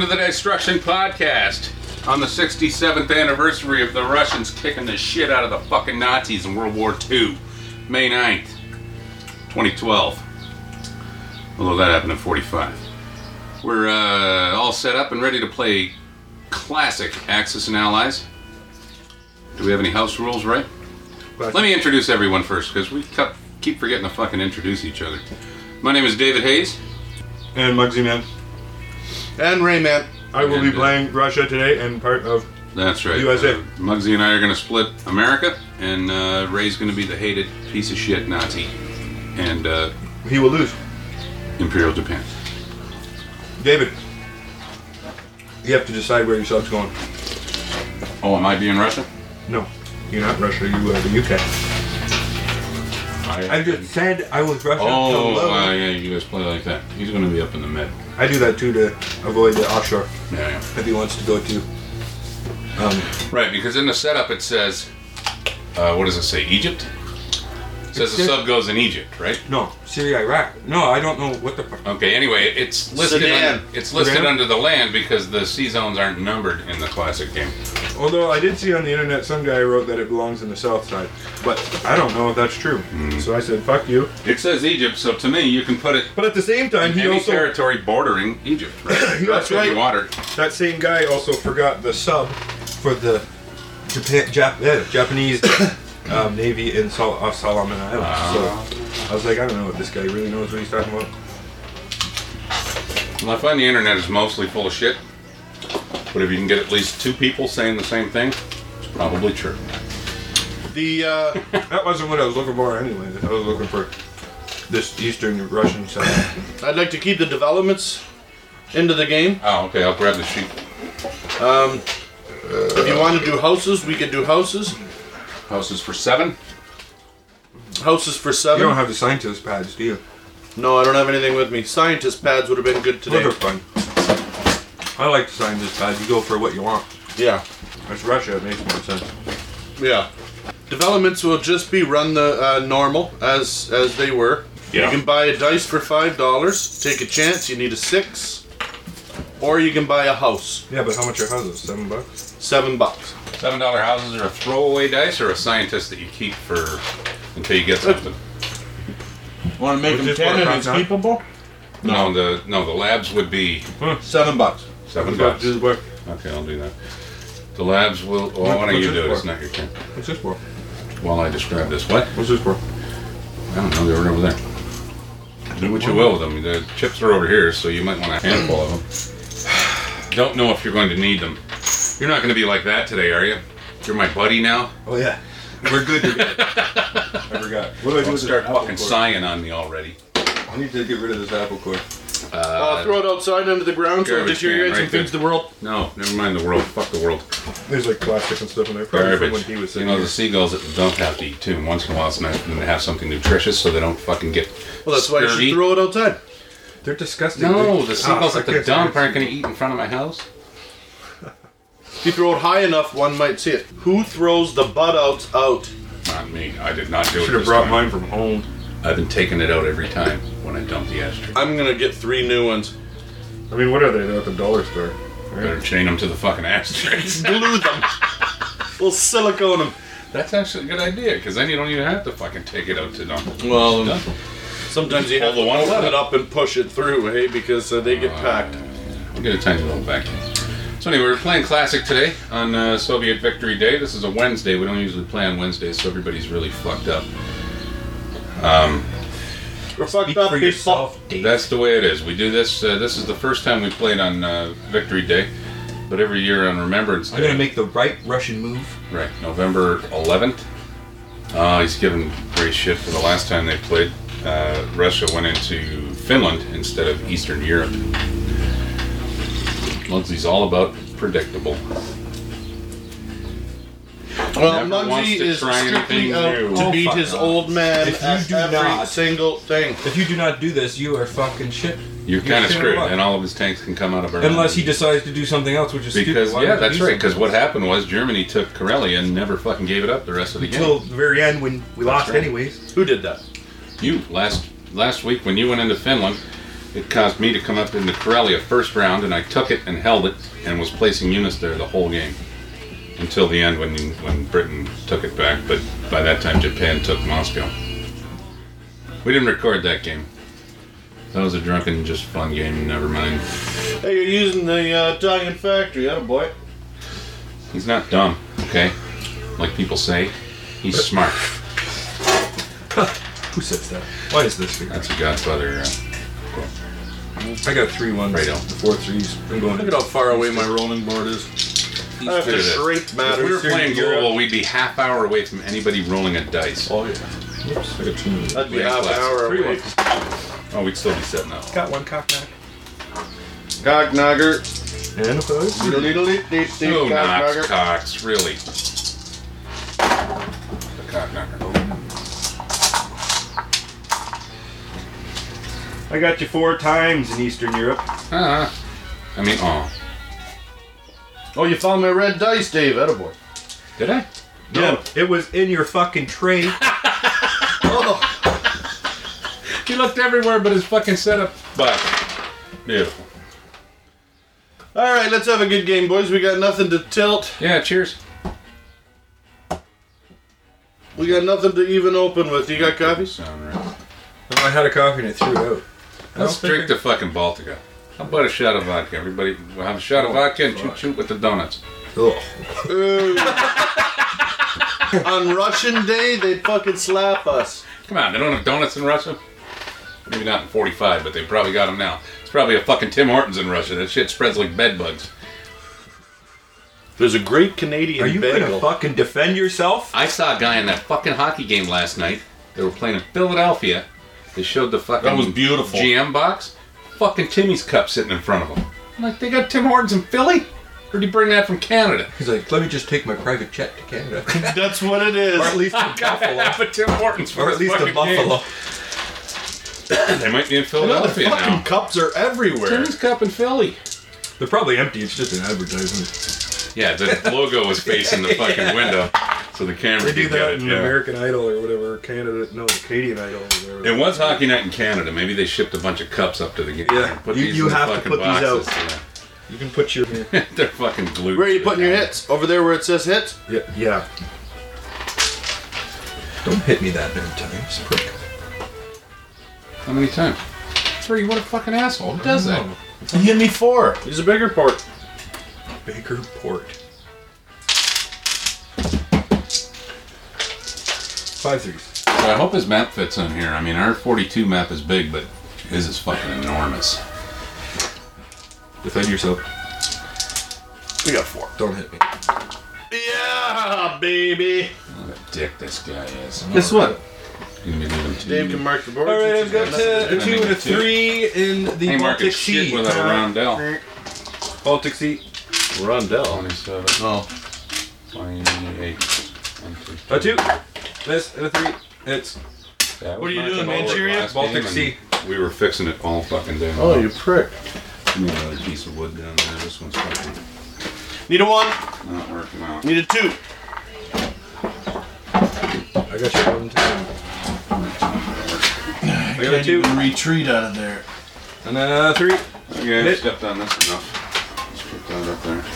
to the Destruction Podcast on the 67th anniversary of the Russians kicking the shit out of the fucking Nazis in World War II, May 9th, 2012. Although that happened in 45. We're all set up and ready to play classic Axis and Allies. Do we have any house rules, right? Let me introduce everyone first, because we keep forgetting to fucking introduce each other. My name is David Hayes. And Muggsy Man. And Rayman. I will be playing Russia today and part of That's right. USA. Muggsy and I are going to split America, and Ray's going to be the hated piece of shit Nazi, and he will lose. Imperial Japan. David, you have to decide where your sub's going. Oh, am I being Russia? No, you're not Russia, you are the UK. I just said I was Russia. Oh, yeah, you guys play like that. He's going to be up in the mid. I do that too to avoid the offshore. Yeah. If he wants to go to. Right, because in the setup it says, what does it say, Egypt? It says the sub goes in Egypt, right? No, Syria, Iraq. No, I don't know what the fuck. Okay, anyway, it's listed Sudan. under the land because the sea zones aren't numbered in the classic game. Although I did see on the internet some guy wrote that it belongs in the south side. But I don't know if that's true. So I said, fuck you. It says Egypt, so to me you can put it But at the same time, in he any also... territory bordering Egypt, right? That's right. Water. That same guy also forgot the sub for the Japanese Navy in Solomon Islands. So I was like, I don't know if this guy really knows what he's talking about. Well, I find the internet is mostly full of shit, but if you can get at least two people saying the same thing, it's probably true. That wasn't what I was looking for anyway. I was looking for this Eastern Russian side. I'd like to keep the developments into the game. Oh, okay, I'll grab the sheet. If you want to do houses, we could do houses. Houses for 7? Houses for You 7. don't have the scientist pads, do you? No, I don't have anything with me. Scientist pads would have been good today. Those are fun. I like the scientist pads. You go for what you want. Yeah. It's Russia. It makes more sense. Yeah. Developments will just be run the normal as they were. Yeah. You can buy a dice for $5. Take a chance. You need a 6. Or you can buy a house. Yeah, but how much are houses? $7? $7. $7 houses are a throwaway dice or a scientist that you keep for until you get something? Want to make them 10 and it's keepable? No, the labs would be $7. $7. Do the work. Okay, I'll do that. The labs will. Well, why don't you do it? It's not your turn. What's this for? While I describe this. What? What's this for? I don't know. They were over there. Do what you will with them. The chips are over here, so you might want a handful of them. Don't know if you're going to need them. You're not going to be like that today, are you? You're my buddy now. Oh yeah, we're good together. I forgot. What do I do Don't with start this apple fucking core? sighing on me already. I need to get rid of this apple core. Throw it outside under the ground so it Garbage deteriorates can, and right feeds the world. No, never mind the world. Fuck the world. There's like plastic and stuff in there. Probably from when Garbage. he was You sitting know, here. the seagulls don't have to eat too. And once in a while it's nice for them to have something nutritious so they don't fucking get Well, that's why you scurvy. should throw it outside. They're disgusting. No, the seagulls I at the can't dump see it. aren't going to eat in front of my house. If you throw it high enough, one might see it. Who throws the butt outs out? Not me. I did not do it Should have this brought time. mine from home. I've been taking it out every time when I dump the ashtray. I'm gonna get 3 new ones. I mean, what are they? They're at the dollar store. Better chain them to the fucking ashtrays. Glue them. We'll silicone them. That's actually a good idea, because then you don't even have to fucking take it out to dump. Well, Done. sometimes you Pull have the to one open out. it up and push it through, hey, because they get packed. I'll get a tiny little vacuum. So anyway, we're playing Classic today on Soviet Victory Day. This is a Wednesday. We don't usually play on Wednesdays, so everybody's really fucked up. We're fucked up, people. That's the way it is. We do this. This is the first time we played on Victory Day, but every year on Remembrance Day. I'm gonna make the right Russian move. Right, November 11th. He's given great shit for the last time they played. Russia went into Finland instead of Eastern Europe. Muggsy's all about predictable. Well, Never wants Muggsy to is try strictly anything out new. to Oh, beat fuck his off. old man If you at do every not- single thing. If you do not do this, you are fucking shit. You're kind of shit screwed, luck. and all of his tanks can come out of Berlin. Unless he decides to do something else, which is Because, stupid. Why yeah, would he that's do right, because something what happened was Germany took Karelia and never fucking gave it up the rest of the until game. the very end when we lost right. anyways. Who did that? You, last week when you went into Finland, it caused me to come up into Karelia first round, and I took it and held it and was placing units there the whole game until the end when Britain took it back. But by that time, Japan took Moscow. We didn't record that game. That was a drunken, just fun game. Never mind. Hey, you're using the Italian factory, attaboy. He's not dumb, okay? Like people say, he's smart. Who says that? Why is this here? That's a Godfather quote. I got 3 1s. Right on. 4 3s. I'm going. Look at how far away my rolling board is. I have to shrink If we matters. were playing global, we'd be half hour away from anybody rolling a dice. Oh, yeah. Oops, I got 2. That'd be Yeah, half an class. hour 3 away. 1s. Oh, we'd still be setting up. Got 1 cocknock. Cocknogger. And a 5. Oh, Knox Cox, really. The cockknocker. I got you 4 times in Eastern Europe. I mean, Oh, you found my red dice, Dave. Attaboy. did I? No, it was in your fucking tray. He looked everywhere but his fucking setup. But beautiful. All right, let's have a good game, boys. We got nothing to tilt. Yeah, cheers. We got nothing to even open with. You got coffee? Sound right. No, I had a coffee and it threw it out. Let's drink the fucking Baltica. How about a shot of vodka? Everybody, we'll have a shot of vodka and shoot with the donuts. Ugh. On Russian Day, they'd fucking slap us. Come on, they don't have donuts in Russia? Maybe not in 45, but they probably got them now. It's probably a fucking Tim Hortons in Russia. That shit spreads like bed bugs. There's a great Canadian Are you bagel. gonna fucking defend yourself? I saw a guy in that fucking hockey game last night. They were playing in Philadelphia. They showed the fucking That was beautiful. GM box. Fucking Timmy's cup sitting in front of them. I'm like, they got Tim Hortons in Philly? Or did he bring that from Canada? He's like, let me just take my private jet to Canada. That's what it is. Or at least to I gotta Buffalo. have a Tim Hortons for Or at this least to fucking game. Buffalo. They might be in I know, the Philadelphia fucking now. cups are everywhere. Timmy's cup in Philly. They're probably empty. It's just an advertisement. Yeah, the logo was facing the fucking window, so the camera They do could get that it. in Yeah. American Idol or whatever. Canada, no, Canadian Idol or whatever. It was Hockey Night in Canada. Maybe they shipped a bunch of cups up to the game. Yeah, Put you- these you in the have to fucking put these out. boxes. You can put your Yeah. They're fucking glued. Where are you to putting the your counter. hits? Over there where it says hit? yeah. Don't hit me that many times, prick. How many times? Three. What a fucking asshole. Who does that? You hit me 4. Use a bigger port. Baker Port. 5 3s. So I hope his map fits on here. I mean, our 42 map is big, but his is fucking enormous. Defend yourself. We got 4. Don't hit me. Yeah, baby. What a dick this guy is. Guess what? You're gonna be leaving two. Dave can mark the board. All right, I've got I a 2 think and a it's 2. 3 in the Hey, Mark, Baltic it's shit Sea. without a roundel. Baltic Sea. Rondell. 27, Oh. 28. 1, 2, A 2. This and a 3. It's That What are was you knocking doing, over Manchuria? last Baltic game, and Sea. We were fixing it all fucking day. Oh, you prick. Give me another piece of wood down there. This one's fucking Need a 1. not working out. Need a 2. I got you 1 2. I got a 2 retreat out of there. and a 3. Yeah, Hit. stepped on this enough. Let's put that up there.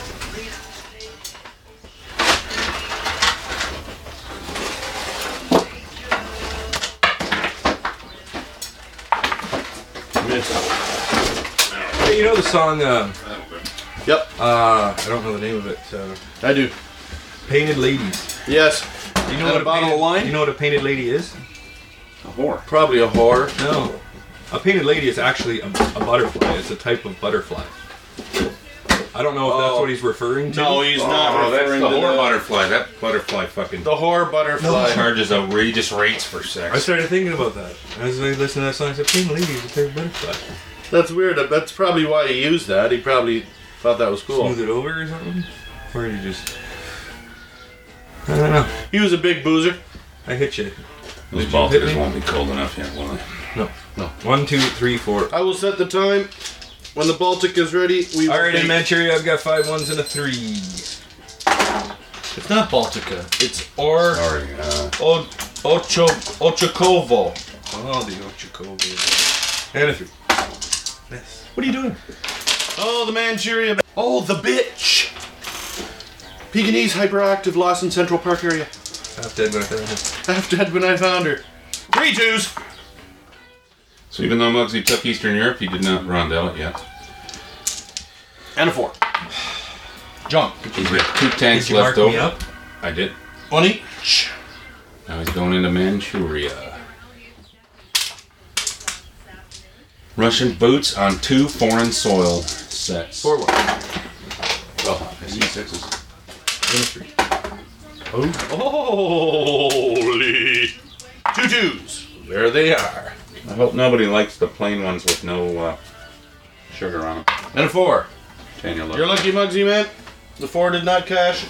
Hey, you know the song? Yep, I don't know the name of it. I do. Painted Ladies. Yes. Do you know And what a bottle painted, of wine? You know what a painted lady is? A whore. Probably a whore. No. A painted lady is actually a butterfly. It's a type of butterfly. I don't know if that's Oh. what he's referring to. No, he's not Oh, that's the referring to whore the butterfly. That butterfly fucking The whore butterfly. charges outrageous rates for I sex. started thinking about that. As I listened to that song, I said, painted lady is a type of butterfly. That's weird. That's probably why he used that. He probably thought that was cool. Smooth it over or something? Or did you just... I don't know. He was a big boozer. I hit you. Those Did you hit Balticans me? won't be cold enough yet, will they? No. 1, 2, 3, 4. I will set the time. When the Baltic is ready, we will Alright, in take- Manchuria, I've got 5 1s and a 3. It's not Baltica. It's Or Sorry. Ochokovo. Oh, the Ochokovo. And a 3. Yes. What are you doing? Oh, the Manchuria. Oh, the bitch. Pekingese hyperactive, lost in Central Park area. Half dead when I found him. Half dead when I found her. 3 twos. So even though Muggsy took Eastern Europe, he did not rondel it yet. And a 4. Jump. He's got 2 tanks Did you left mark over. me up? I did. 1 each. Now he's going into Manchuria. Russian boots on 2 foreign soil sets. 4-1. Oh, I see 6s. Ministry. Holy. 2 twos. There they are. I hope nobody likes the plain ones with no sugar on them. And a 4. Daniel, look. You're lucky, Muggsy, man. The 4 did not cash.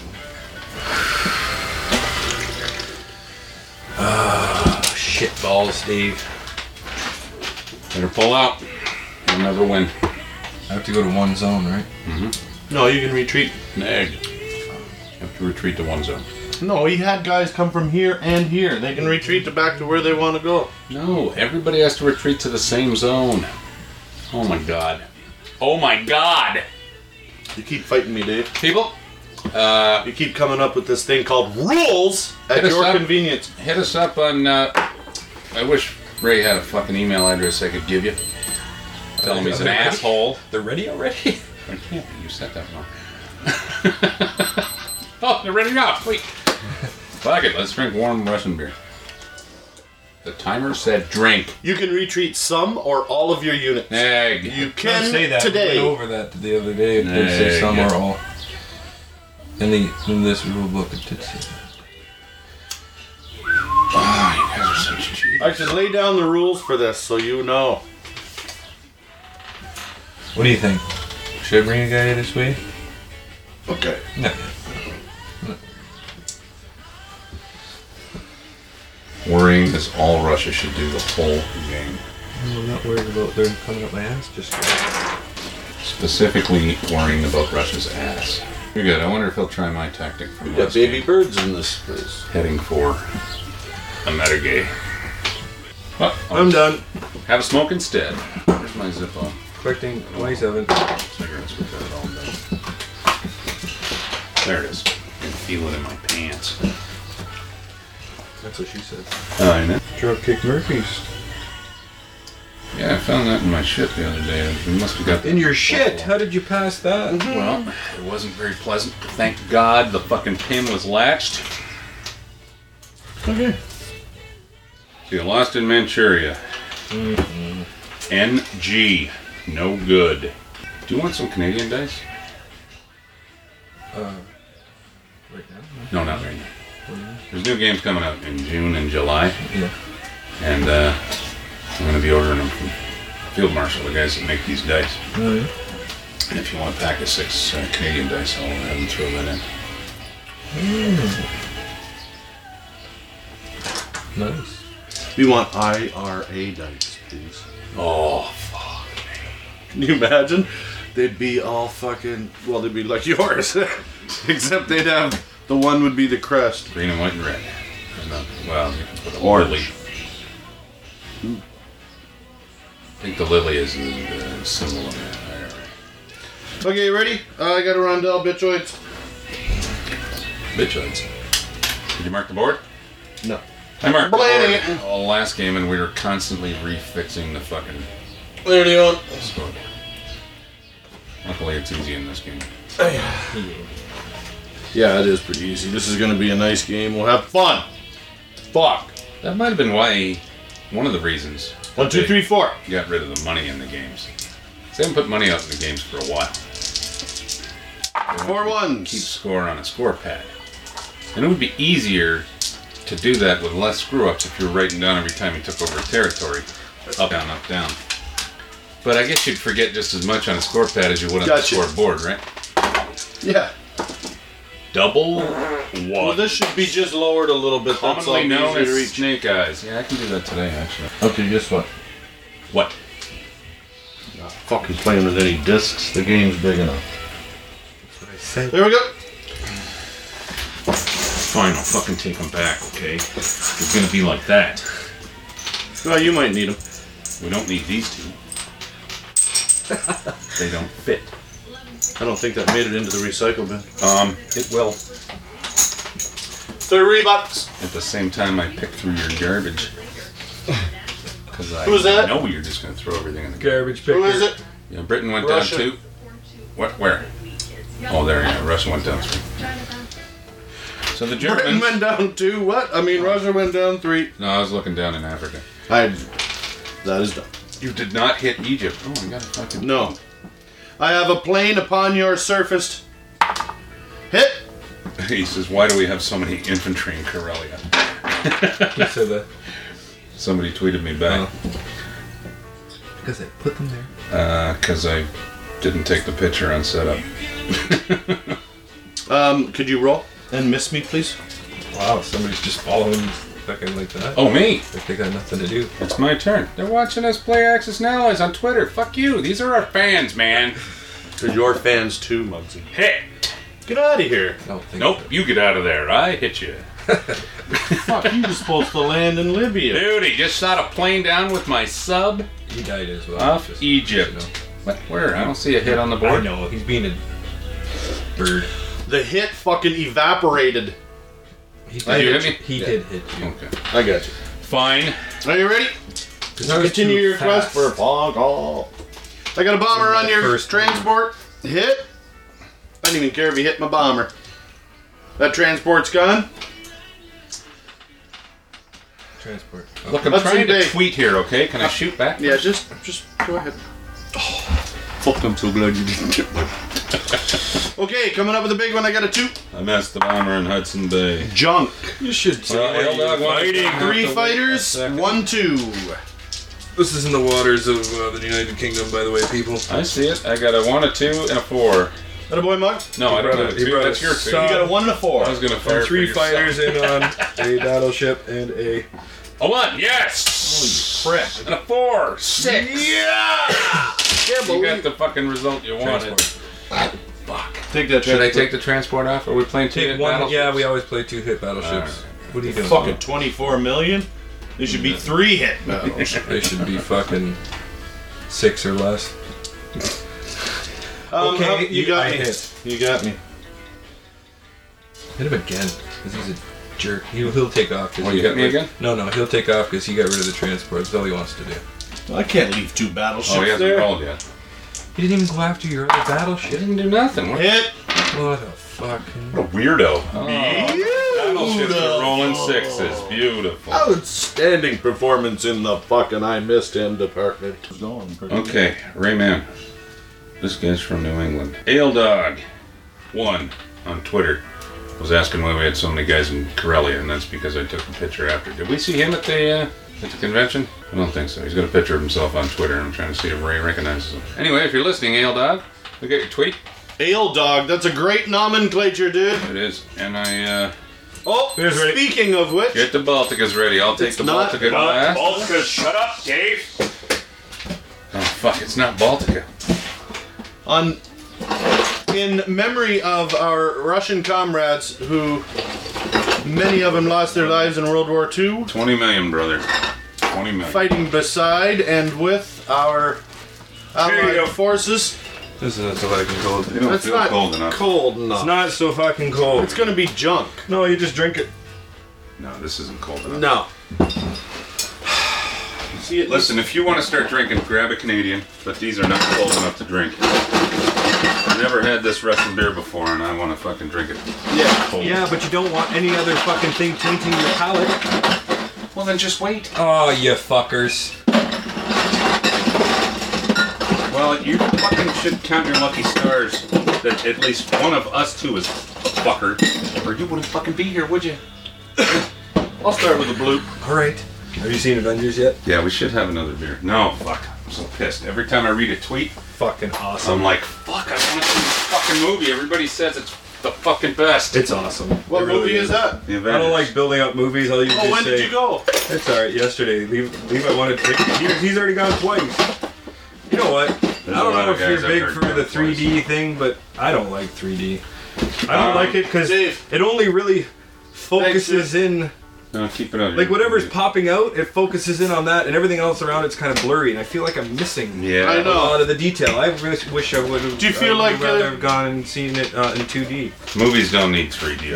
Shit balls, Steve. Better pull out. You'll never win. I have to go to one zone, right? No, you can retreat. Neg. You have to retreat to one zone. No, he had guys come from here and here. They can retreat back to where they want to go. No, everybody has to retreat to the same zone. Oh my god. Oh my god! You keep fighting me, Dave. People, You keep coming up with this thing called rules at Hit us your up. convenience. hit us up on. I wish Ray had a fucking email address I could give you. Tell him he's an asshole. They're ready already? I can't. You set that wrong. Oh, they're ready now. Wait. Fuck it. Let's drink warm Russian beer. The timer said drink. You can retreat some or all of your units. Egg. You Can't can say that. today. We went over that the other day. It did say some Yeah. or all. In this rule book, it did say that. Oh, you guys are such cheaters. I should lay down the rules for this so you know. What do you think? Should I bring a guy this way? Okay. No. Worrying is all Russia should do the whole game. I'm not worried about them coming up my ass. Just Specifically worrying about Russia's ass. You're good. I wonder if he'll try my tactic from We got last baby game. birds in this place. Heading for a metagay. Well, I'm done. have a smoke instead. Where's my Zippo? expecting 27. Cigarettes, we got it all done. There it is. I can feel it in my pants. That's what she said. I know. Dropkick Murphys. Yeah, I found that in my shit the other day. We must have got that. In your shit? How did you pass that? Well, it wasn't very pleasant. Thank God the fucking pin was latched. Okay. So you lost in Manchuria. NG. No good. Do you want some Canadian dice? Right now? No, not right now. There's new games coming out in June and July. Yeah. And I'm going to be ordering them from Field Marshal, the guys that make these dice. Oh, yeah. And if you want a pack of 6 Canadian dice, I'll have them throw that in. Nice. We want IRA dice, please. Oh, fuck. Can you imagine? They'd be all fucking, well, they'd be like yours. Except they'd have, the one would be the crest. Green and white and red. There's not, well, you can put a Orange. lily. I think the lily is the symbol of it. Okay, ready? I got a rondel, bitchoids. Bitchoids. Did you mark the board? No. I marked the Blading board all last game, and we were constantly refixing the fucking What are you on? scoreboard. Luckily, it's easy in this game. Yeah, it is pretty easy. This is gonna be a nice game. We'll have fun. Fuck. That might have been why, one of the reasons. 1, 2, 3, 4. Got rid of the money in the games. They haven't put money out in the games for a while. 4 ones. Keep score on a score pad. And it would be easier to do that with less screw ups if you were writing down every time you took over a territory. Up, down, up, down. But I guess you'd forget just as much on a score pad as you would on Gotcha. the scoreboard, right? Yeah. Double Well, one. this should be just lowered a little bit. That's all Commonly known easier to as reach. snake eyes. Yeah, I can do that today, actually. Okay, guess what? What? Not fucking playing with any discs. The game's big enough. That's what I said. There we go. Fine, I'll fucking take them back, okay? It's gonna be like that. Well, you might need them. We don't need these two. They don't fit. I don't think that made it into the recycle bin. It will. $3. At the same time, I pick through your garbage. Because I Who's that? know you're just going to throw everything in the garbage. Garbage picker. Who is it? Yeah, Britain went Russia. down 2. What? Where? Oh, there, yeah. Russia went down 3. So the Britain Germans... went down 2. What? I mean, Russia went down 3. No, I was looking down in Africa. That is done. You did not hit Egypt. Oh, I got a fucking... No. I have a plane upon your surface. Hit. He says, why do we have so many infantry in Karelia? He said that. Somebody tweeted me back. Because I put them there. Because I didn't take the picture on setup. Could you roll and miss me, please? Wow, somebody's just following fucking like that. Oh, me? Like they got nothing to do. It's my turn. They're watching us play Axis and Allies on Twitter. Fuck you. These are our fans, man. They're your fans too, Muggsy. Hit. Get out of here. I don't think Nope, so. you get out of there. I hit you. Fuck, you were supposed to land in Libya. Dude, he just shot a plane down with my sub He died as well. off Just- Egypt. you know. What? Where? I don't see a hit on the I board. know, he's being a bird. The hit fucking evaporated. He Did you hit me? He did hit you. Okay. I got you. Fine. Are you ready? Continue your quest for fog all. I got a bomber on your First- transport. Hit. I don't even care if you hit my bomber. That transport's gone. Transport. Look, I'm Let's trying to see, tweet here, okay? Can I shoot back? Yeah, just go ahead. Fuck, I'm so glad you didn't. Okay, coming up with a big one. I got a 2. I messed the bomber in Hudson Bay. Junk. You should say. Well, L-Dog fighting. wanted- 3 Have to wait a fighters, second. 1-2. This is in the waters of the United Kingdom, by the way, people. I see it. I got a 1, a 2, and a 4. That a boy, Mug? No, I don't have a He 2. brought That's a your sub. 2. You got a 1 and a 4. I was going to fire And 3 for yourself. fighters in on a battleship and a. A 1, yes! Holy crap. And a 4, 6. Yeah! You got the fucking result you wanted. Fuck. Take that. Should I take the transport off? Are we playing Take one. Yeah, we always play 2 hit battleships. What are you doing? Fucking 24 million? There should be 3 hit battles. They should be fucking 6 or less. Okay, you got I me. hit. You got me. Hit him again, because he's a jerk. He'll take off. 'cause Oh, he you hit got me rid- again? No, he'll take off because he got rid of the transport. That's all he wants to do. I can't leave 2 battleships Oh, he hasn't there. rolled yet. He didn't even go after your other He battleship. didn't do nothing. What Hit. What the fuck? a weirdo. Oh, battleships are rolling 6s. Beautiful. Outstanding performance in the fucking I missed him department. Okay, Rayman. This guy's from New England. Ale Dog 1 on Twitter was asking why we had so many guys in Karelia, and that's because I took a picture after. Did we see him at the convention? I don't think so. He's got a picture of himself on Twitter, and I'm trying to see if Ray recognizes him. Anyway, if you're listening, Ale Dog, we got your tweet. Ale Dog, that's a great nomenclature, dude. It is, and I Oh, Here's ready. speaking of which, get the Balticas ready. I'll take It's the not Baltica last. Baltica, shut up, Dave! Oh fuck! It's not Baltica. in memory of our Russian comrades who, many of them lost their lives in World War II, 20 million, brother. 20 million. fighting beside and with our allied go. forces. This is not so fucking cold. They don't That's feel not cold enough. cold enough. It's not so fucking cold. It's gonna be junk. No, you just drink it. No, this isn't cold enough. No. See it. Listen, if you want to start drinking, grab a Canadian, but these are not cold enough to drink. I've never had this Russian beer before, and I want to fucking drink it Yeah. cold. Yeah, but you don't want any other fucking thing tainting your palate. Well, then just wait. Oh, you fuckers. Well, you fucking should count your lucky stars that at least one of us two is a fucker, or you wouldn't fucking be here, would you? I'll start with a bloop. Alright. Have you seen Avengers yet? Yeah, we should have another beer. No, fuck. I'm so pissed. Every time I read a tweet, Fucking awesome. I'm like, fuck, I want to see this fucking movie. Everybody says it's the fucking best. It's awesome. What It really movie is that? The I Avengers. don't like building up movies. I'll usually Oh, when say, did you go? It's alright, yesterday. Levi wanted to take he's already gone twice. You know what? There's I a don't lot know of if you're guys I've big heard for go the twice. 3D thing, but I don't like 3D. I don't like it because Dave. it only really focuses in No, keep it on. Like whatever's popping out, it focuses in on that, and everything else around it's kind of blurry. And I feel like I'm missing Yeah. I a know. lot of the detail. I wish I would have. Do you feel like, rather have gone and seen it in 2D? Movies don't need 3D.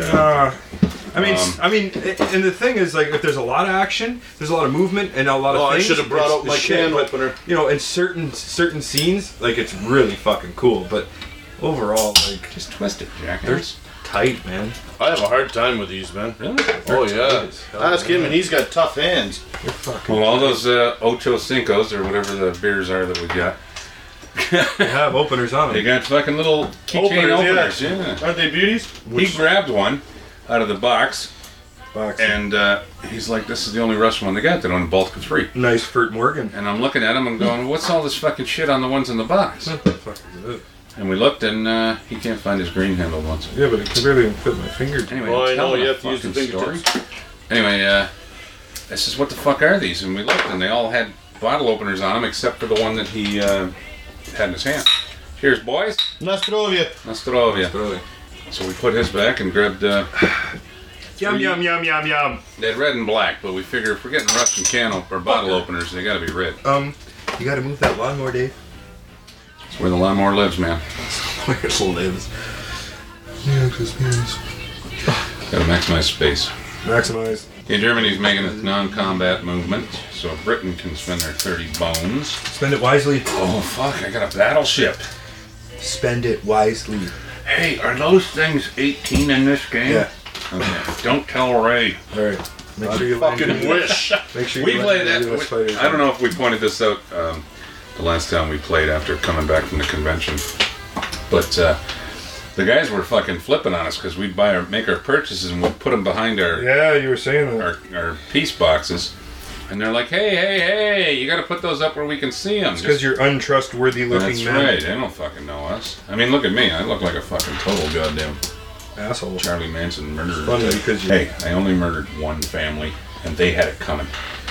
I mean, and the thing is, like, if there's a lot of action, there's a lot of movement and a lot of Oh, I things. should have brought it's out the my shit, can but, opener. You know, in certain scenes, like, it's really fucking cool. But overall, like, Just twist it, they're jackass. tight, man. I have a hard time with these, man. Really? Oh yeah. as hell, Ask him, man. and he's got tough hands. They're fucking. Well, all those Ocho Cincos or whatever the beers are that we got, They have openers on they them. got fucking little keychain openers. Yeah. Aren't they beauties? He grabbed one out of the box, Box. and he's like, "This is the only Russian one they got. They don't have Baltic Free." Nice Furt Morgan. And I'm looking at him and going, "What's all this fucking shit on the ones in the box?" What the fuck is it? And we looked, and he can't find his green handled ones. Yeah, but it can barely even fit my finger. Anyway, Well, I I'm know, telling you a have to use the fucking story. fingertips. Anyway, I says, "What the fuck are these?" And we looked, and they all had bottle openers on them, except for the one that he had in his hand. Cheers, boys. Nastrovia. Nastrovia. Really. So we put his back and grabbed Yum, yum, yum, yum, yum. they had red and black, but we figure if we're getting Russian or bottle openers, they gotta be red. You gotta move that lawnmower, Dave. That's where the lawnmower lives, man. Where it lives. Yeah, because Gotta maximize space. maximize. Okay, Germany's making a non-combat movement, so Britain can spend their 30 bones. Spend it wisely. Oh fuck, I got a battleship. Spend it wisely. Hey, are those things 18 in this game? Yeah. Okay. Don't tell Ray. All right. Make sure you Fucking wish. Make sure We you played let that. the US fighters I don't know if we pointed this out the last time we played after coming back from the convention, but the guys were fucking flipping on us because we'd make our purchases and we'd put them behind Yeah, you were saying that. our piece boxes, and they're like, hey, you got to put those up where we can see them. Because you're untrustworthy looking That's man. right. They don't fucking know us. I mean, look at me. I look like a fucking total goddamn Asshole. Charlie Manson murderer. Funny because you Hey, I only murdered one family, and they had it coming.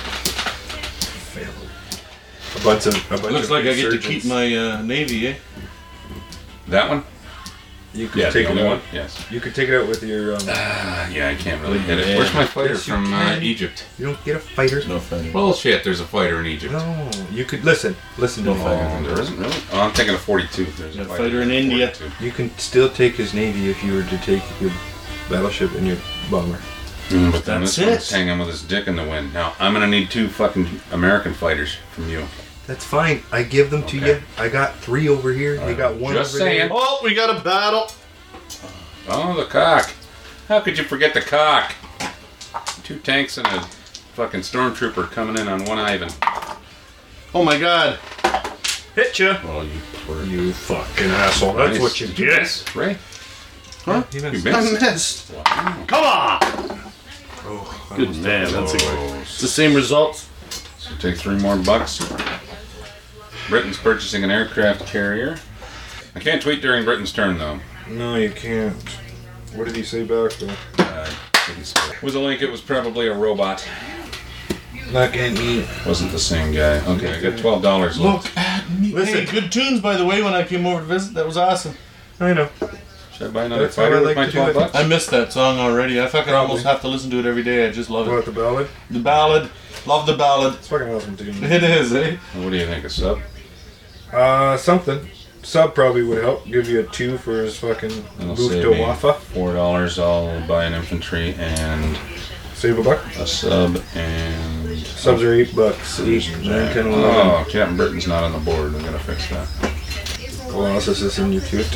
a bunch of Looks like I get to insurgents. keep my Navy, eh? That one? You could Yeah, take the it only out. one. Yes. You could take it out with your. Yeah, I can't really hit it. Yeah. Where's my fighter Yes, you from can. Egypt? You don't get a fighter. No fighting. Bullshit. There's a fighter in Egypt. No, you could listen to No me. fighter. Oh, there isn't really. Oh, I'm thinking of 42. There's Yeah, fighter in India. 42. You can still take his navy if you were to take your battleship and your bomber. But then That's this one's it. hanging with his dick in the wind. Now I'm gonna need 2 fucking American fighters from you. That's fine. I give them to Okay. you. I got 3 over here. You got 1 Just over there. saying. Oh, we got a battle. Oh, the cock. How could you forget the cock? 2 tanks and a fucking stormtrooper coming in on one Ivan. Oh my God. Hit ya. Oh, you poor. You fucking asshole. That's Nice. what you Did get. miss, Ray? Huh? You You missed. I missed. missed. Wow. Come on. Oh, I Good almost man. did. That's Oh, it's the same results. so take 3 more bucks. Britain's purchasing an aircraft carrier. I can't tweet during Britain's turn though. No, you can't. What did he say back though? With a link, it was probably a robot. Not getting me. Wasn't the same guy. Okay, I got $12 left. at me. Listen. Hey, good tunes, by the way, when I came over to visit. That was awesome. I know. Should I buy another That's how I fighter with like my to do 12 it. bucks? I missed that song already. I fucking Probably. almost have to listen to it every day. I just love What, it. the ballad? The ballad. Love the ballad. It's fucking awesome tune. It is, eh? What do you think, a sub? Something. Sub probably would help. Give you a 2 for his fucking That'll Boof save to me Wafa. $4. I'll buy an infantry and Save a buck. a sub and... Subs are $8 each. 9, 10, 11. Oh, Captain Britain's not on the board. I'm gonna fix that. Colossus is in your cute.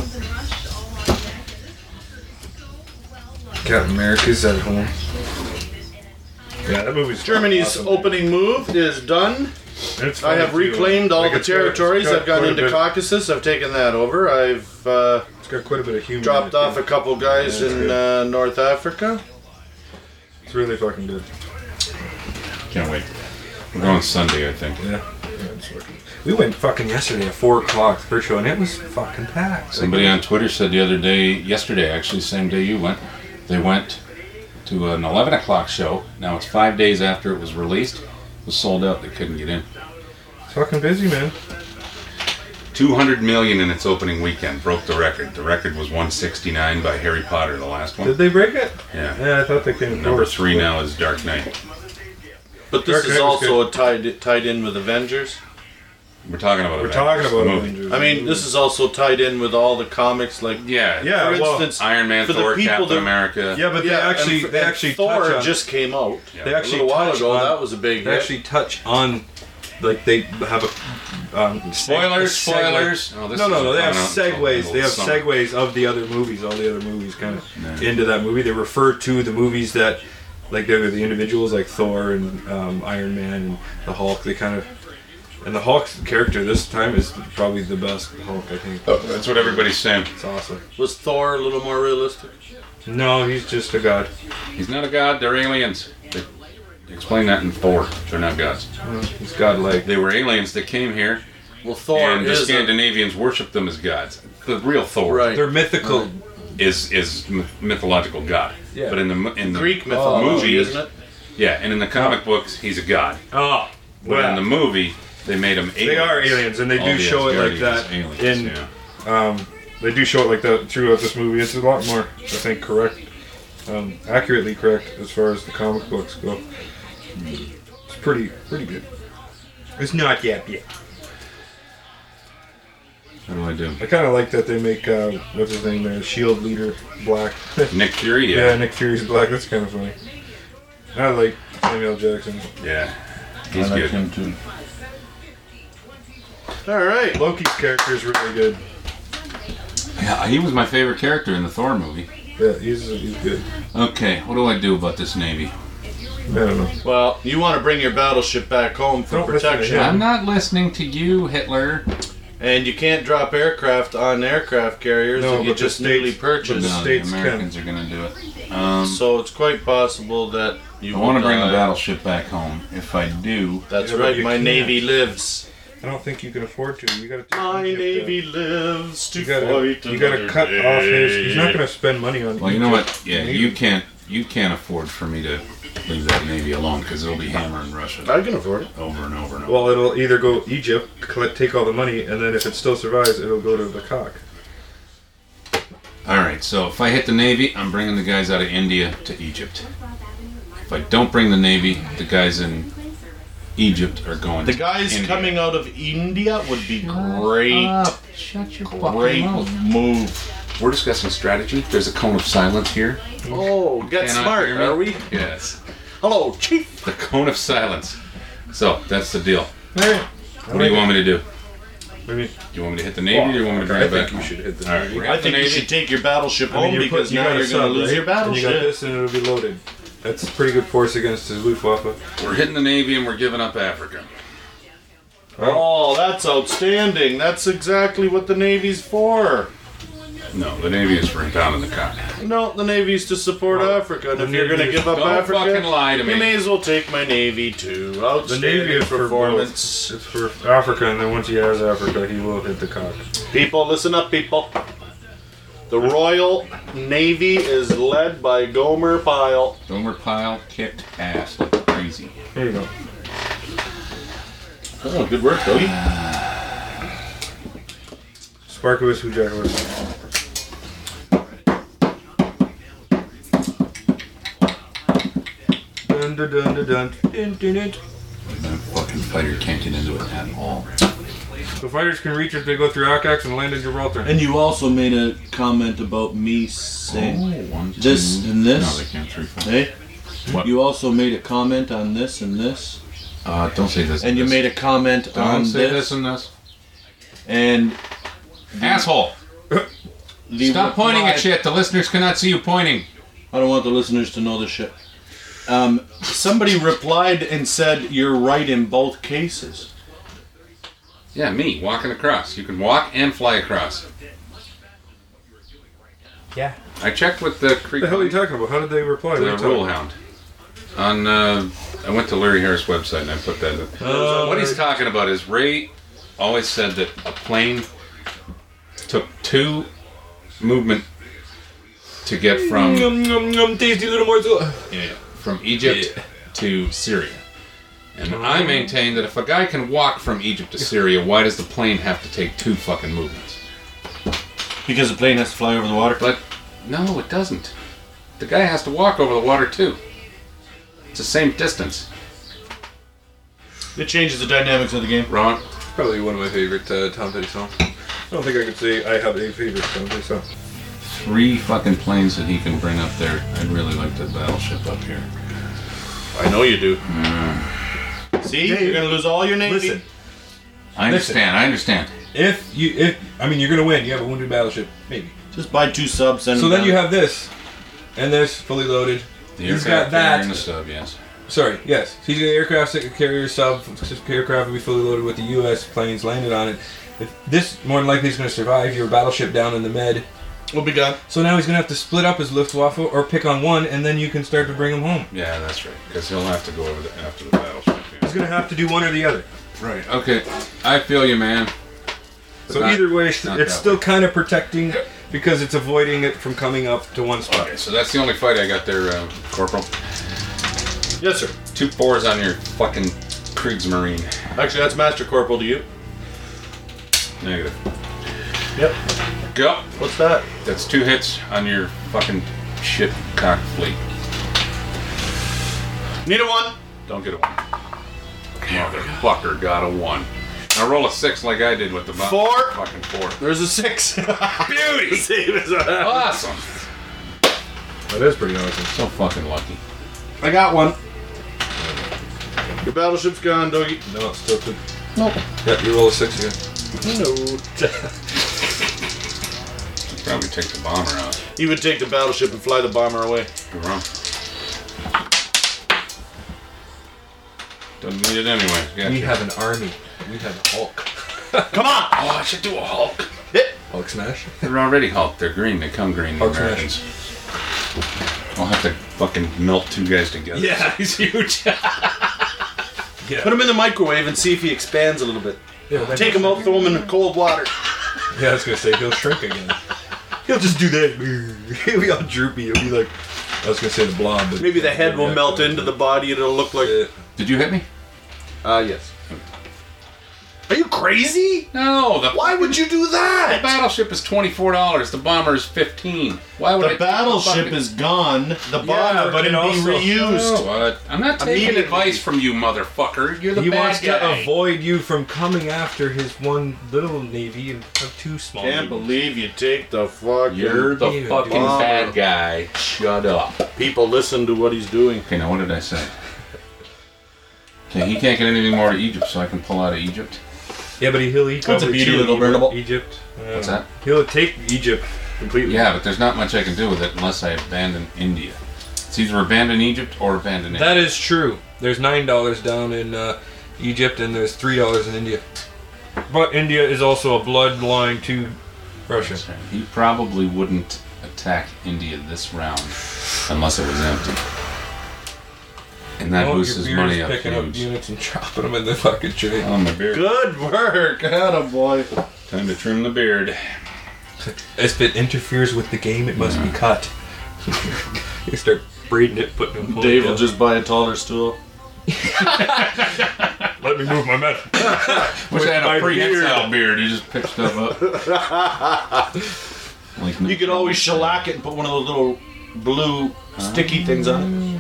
Captain America's at home. Yeah, that movie's Germany's awesome. opening move is done. And it's I funny, have too. reclaimed all Like, the it's got- territories. it's got I've gone quite a into bit- Caucasus. I've taken that over. I've It's got quite a bit of humor. dropped in it, off too. a couple guys Yeah, it's in good. North Africa. It's really fucking good. Can't wait. We're going Sunday, I think. Yeah. It's fucking... We went fucking yesterday at 4 o'clock first show, and it was fucking packed. Somebody on Twitter said the other day, yesterday actually, same day you went, they went to an 11 o'clock show. Now it's 5 days after it was released. It was sold out. They couldn't get in. It's fucking busy, man. 200 million in its opening weekend, broke the record. The record was 169 by Harry Potter, the last one. Did they break it? Yeah. Yeah, I thought they came Number fourth. 3 now is Dark Knight. But this Dark is Knight was also tied in with Avengers. We're talking about We're Avengers, talking about the movie. Avengers. I mean, this is also tied in with all the comics, like Yeah. Yeah, for well, instance, Iron Man, for the Thor, people Captain that- America. yeah, but they actually Thor touch on, just came out. they A actually little while touch ago, on, that was a big they hit. actually touch on, like they have a Spoilers, segue. spoilers. Oh, this No, isn't they have coming out until the segues. middle They of have summer. segues of the other movies. All the other movies kind of Yeah. into that movie. They refer to the movies that, like they're the individuals, like Thor and Iron Man and the Hulk. They kind of, and the Hulk's character this time is probably the best Hulk. I think Oh, that's what everybody's saying. it's awesome. Was Thor a little more realistic? No, he's just a god. He's not a god, they're aliens. They explain that in Thor. They're not gods. He's godlike. They were aliens that came here, Well, Thor and the is Scandinavians worshipped them as gods. The real Thor right. They're mythical. is mythological god. Yeah. But in the Greek mythology, movies, isn't it? yeah, and in the comic books, he's a god. Oh, But in the movie, they made him aliens. they are aliens, and they All do the show it like Asgardians that aliens, in. yeah. They do show it like that throughout this movie. It's a lot more, I think, correct, accurately correct as far as the comic books go. It's pretty good. It's not yet. What do I do? I kind of like that they make what's his name there, Shield leader black. Nick Fury, Yeah, yeah. Nick Fury's black. That's kind of funny. I like Samuel Jackson. Yeah. He's I like good. him too. All right. Loki's character is really good. Yeah, he was my favorite character in the Thor movie. Yeah, he's good. Okay, what do I do about this Navy? I don't know. Well, you want to bring your battleship back home for Don't listen to protection, him. I'm not listening to you, Hitler. and you can't drop aircraft on aircraft carriers No, that you but the just newly States- purchased. The No, the States Americans are going to do it. So it's quite possible that you I want to will bring the die. battleship back home. If I do, That's Yeah, but right. you My can't. Navy lives. I don't think you can afford to. You gotta take My Egypt, Navy lives to You fight gotta another cut off his. He's not day. gonna spend money on. well, you know Egypt. what? Yeah, you can't afford for me to leave that Navy alone because it'll be hammering Russia I can afford it. over and over and over. Well, it'll either go Egypt, take all the money, and then if it still survives, it'll go to the cock. All right, so if I hit the Navy, I'm bringing the guys out of India to Egypt. If I don't bring the Navy, the guys in Egypt are going The to guys India. coming out of India would be great. Shut your Great move. We're discussing strategy. There's a cone of silence here. Oh, get Cannot smart, hear me? are we? Yes. Hello, Chief. The cone of silence. So, that's the deal. Hey, What do you want me to do? Maybe. Do you want me to hit the Navy or do you want me to bring I it back? think you should hit the All right, Navy. we're I at the think you Navy. should take your battleship I mean, home because now you're going to lose your And you got battleship. this, and it'll be loaded. That's a pretty good force against the Luftwaffe. We're hitting the Navy and we're giving up Africa. Oh, that's outstanding. That's exactly what the Navy's for. No, the Navy is for pounding the cock. No, the Navy's to support Africa, and the if you're going to Navy is- give up Don't Africa, fucking lie to you me. may as well take my Navy too. The Outstanding Navy is for performance. both. It's for Africa, and then once he has Africa, he will hit the cock. People, listen up, people. The Royal Navy is led by Gomer Pyle. Gomer Pyle kicked ass like crazy. There you go. Oh, good work, Dougie. Sparkowitz, Hujakowitz. Dun dun dun dun dun dun dun dun. That fucking fighter can't get into it at all. The fighters can reach if they go through Akax and land in Gibraltar. And you also made a comment about me saying, One, two. This and this? No, they can't. 3, 4. hey, What? you also made a comment on this and this, Don't say this. and you this. made a comment Don't on say this, this and this. and Asshole! the Stop pointing reply- at shit. The listeners cannot see you pointing. I don't want the listeners to know this shit. Somebody replied and said, you're right in both cases. Yeah, me walking across. You can walk and fly across. Yeah. I checked with the Creek. What the hell are you talking about? How did they reply? What are The you talking Rule about? Hound. On I went to Larry Harris' website and I put that in. What he's talking about is Ray always said that a plane took 2 movement to get from Tasty little morsel. from Egypt to Syria. And I maintain that if a guy can walk from Egypt to Syria, why does the plane have to take 2 fucking movements? Because the plane has to fly over the water. But no, it doesn't. The guy has to walk over the water too. It's the same distance. It changes the dynamics of the game. Ron? Probably one of my favorite Tom Petty songs. I don't think I could say I have a favorite Tom Petty song. 3 fucking planes that he can bring up there. I'd really like the battleship up here. I know you do. See? Dave, you're going to lose all your Navy. Listen, I understand. if you're gonna win, you have a wounded battleship, maybe. Just buy 2 subs. Send So them then down. you have this, and this, fully loaded. The He's aircraft got carrier that. and the sub, yes. Sorry, yes. He's got aircraft carrier sub. Aircraft will be fully loaded with the U.S. planes landed on it. If this, more than likely, is going to survive. Your battleship down in the Med. We'll be gone. So now he's going to have to split up his Luftwaffe or pick on one, and then you can start to bring him home. Yeah, that's right. Because he'll have to go over after the battleship. He's going to have to do one or the other. Right. Okay. I feel you, man. So not- either way, not it's that still way. kind of protecting because it's avoiding it from coming up to one spot. Okay, so that's the only fight I got there, Corporal. Yes, sir. 2 4s on your fucking Kriegsmarine. Actually, that's Master Corporal to you. Negative. Yep. Go. What's that? That's 2 hits on your fucking shit cock fleet. Need a 1. Don't get a 1. Motherfucker got a 1. Now roll a 6 like I did with the 4. Fucking 4. There's a 6. Beauty! Same as I Awesome. That is pretty awesome. So fucking lucky. got 1. Your battleship's gone, doggy. No, it's still good. Nope. Yeah, you roll a 6 again. No. Probably take the bomber out. He would take the battleship and fly the bomber away. You're wrong. Doesn't need it anyway. Gotcha. We have an army. We have a Hulk. Come on! Oh, I should do a Hulk. Hit! Hulk smash? They're already Hulk. They're green. They come green. The Hulk smash. Americans. I'll have to fucking melt 2 guys together. Yeah. He's huge. Put him in the microwave and see if he expands a little bit. Yeah, Take him out, throw him in cold water. Yeah, I was gonna say he'll shrink again. He'll just do that. He'll be all droopy. He'll be like, I was gonna say the blob, but Maybe the head will melt into the body and it'll look like... Did you hit me? Yes. Are you crazy? No. Why would you do The that? battleship is $24. The bomber is $15. Why would I The take battleship fucking- is gone. The bomber but can it be also- reused. What? I'm not taking Immediately. advice from you, motherfucker. You're the He bad wants guy. to avoid you from coming after his one little navy and have 2 small. Can't navies. believe you take the fucking... You're the Dude, fucking dude. bad guy. Shut up. People listen to what he's doing. Okay, now what did I say? Okay, he can't get anything more to Egypt, so I can pull out of Egypt. Yeah, but he'll eat That's a over beauty too. little birdable. Egypt. What's that? He'll take Egypt completely. Yeah, but there's not much I can do with it unless I abandon India. It's either abandon Egypt or abandon India. That is true. There's $9 down in Egypt and there's $3 in India. But India is also a bloodline to Russia. He probably wouldn't attack India this round unless it was empty. And that boosts his your money beer's up picking up huge. units and dropping them in the fucking tray. Oh, my beard. Good work. Attaboy. Time to trim the beard. If it interferes with the game, it must be cut. You start breeding it, putting them. Dave will just buy a taller stool. let me move my men. Wish I had my a prehensile beard. You just pick stuff up. Like You could always shellac it and put one of those little blue sticky things on it.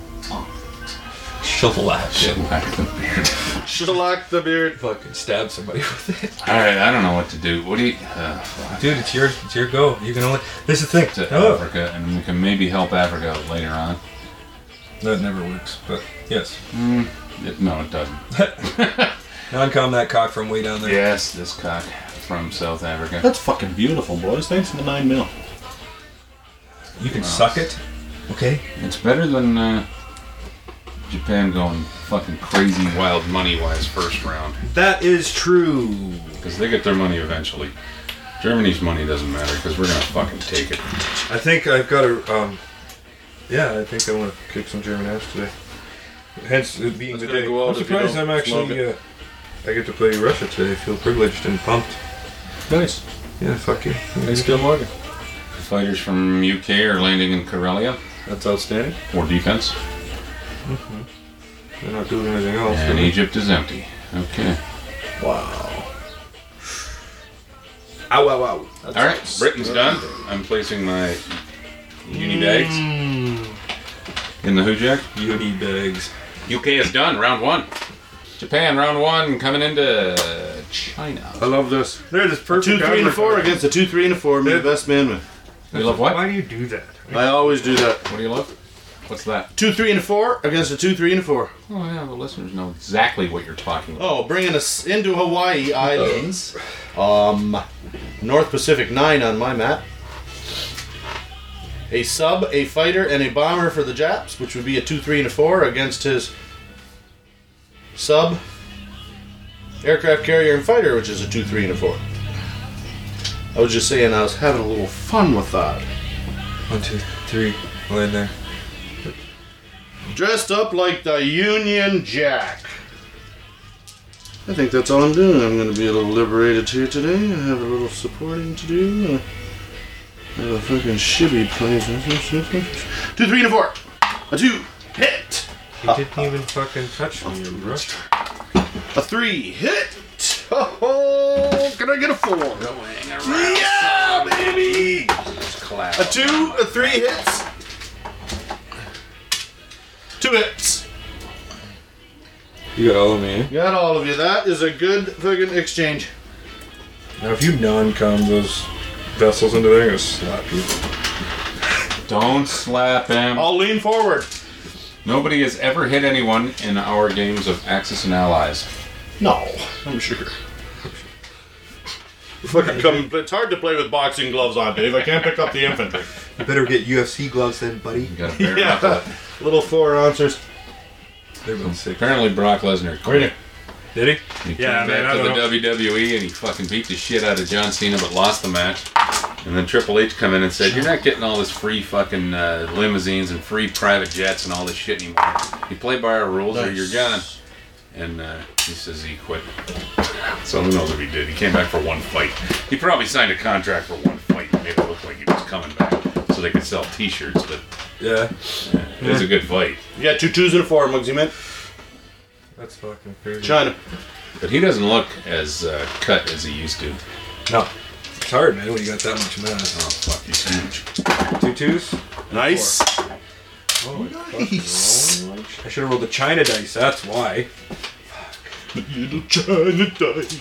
Shellac. Shellac the beard. Shellac the beard. Fucking stab somebody with it. Alright, I don't know what to do. What do you... Dude, it's your go. You're gonna win. This is the thing. to Oh. Africa, and we can maybe help Africa later on. That never works, but yes. No, it doesn't. Non-combat cock from way down there. Yes, this cock from South Africa. That's fucking beautiful, boys. Thanks for the 9 mil. You can suck it. Okay. It's better than Japan going fucking crazy wild money-wise first round. That is true. Because they get their money eventually. Germany's money doesn't matter because we're going to fucking take it. I think I've got to, I think I want to kick some German ass today. Hence, it being That's the gonna day. go out I'm if you surprised don't I'm smoke actually, I get to play Russia today. I feel privileged and pumped. Nice. Yeah, fuck you. Thanks, Gil Morgan. Fighters from UK are landing in Karelia That's outstanding. for defense. They're not doing anything else. And Egypt is empty. Okay. Wow. Ow, ow, ow. All right, Britain's done. I'm placing my uni bags in the Hujack. Uni bags. UK is done, round 1. Japan, round 1, coming into China. I love this. They're just perfect. 2, 3, and a 4 against a 2, 3, and a 4. Me, the best man win. You love what? Why do you do that? I always do that. What do you love? What's that? 2, 3, and a 4 against a 2, 3, and a 4. Oh yeah, the listeners know exactly what you're talking about. Oh, bringing us into Hawaii Islands. North Pacific 9 on my map. A sub, a fighter, and a bomber for the Japs, which would be a 2, 3, and a 4 against his sub, aircraft carrier, and fighter, which is a 2, 3, and a 4. I was just saying I was having a little fun with that. 1, 2, 3. Land there. Dressed up like the Union Jack. I think that's all I'm doing. I'm going to be a little liberated here today. I have a little supporting to do. I have a fucking shibby place. 2, 3, and a 4. A 2. Hit. He didn't even fucking touch me, you rush. A 3. Hit. Oh, can I get a 4? Yeah, baby. A 2, a 3 hits. 2 hits. You got all of me. Got all of you. That is a good fucking exchange. Now, if you non-com those vessels into there, I'm gonna slap you. Don't slap him. I'll lean forward. Nobody has ever hit anyone in our games of Axis and Allies. No, I'm sure. Fucking come. It's hard to play with boxing gloves on, Dave. I can't pick up the infantry. You better get UFC gloves then, buddy. You got a bare knuckle it. Little 4-ouncers. They're both sick. Apparently Brock Lesnar quit. Did He came Yeah, man, back I to the don't know. WWE and he fucking beat the shit out of John Cena but lost the match. And then Triple H come in and said, "You're not getting all this free fucking limousines and free private jets and all this shit anymore. You play by our rules or you're gone." And he says he quit. So who knows what he did. He came back for one fight. He probably signed a contract for one fight and made it look like he was coming back so they could sell t-shirts, but Yeah. it was a good fight. You got 2 2s and a 4, Muggsy, man. That's fucking crazy. China. But he doesn't look as cut as he used to. No. It's hard, man, when you got that much mass. Oh, fuck, he's huge. 2 2s? Nice. Oh, nice. I should have rolled the China dice, that's why. Little China dice.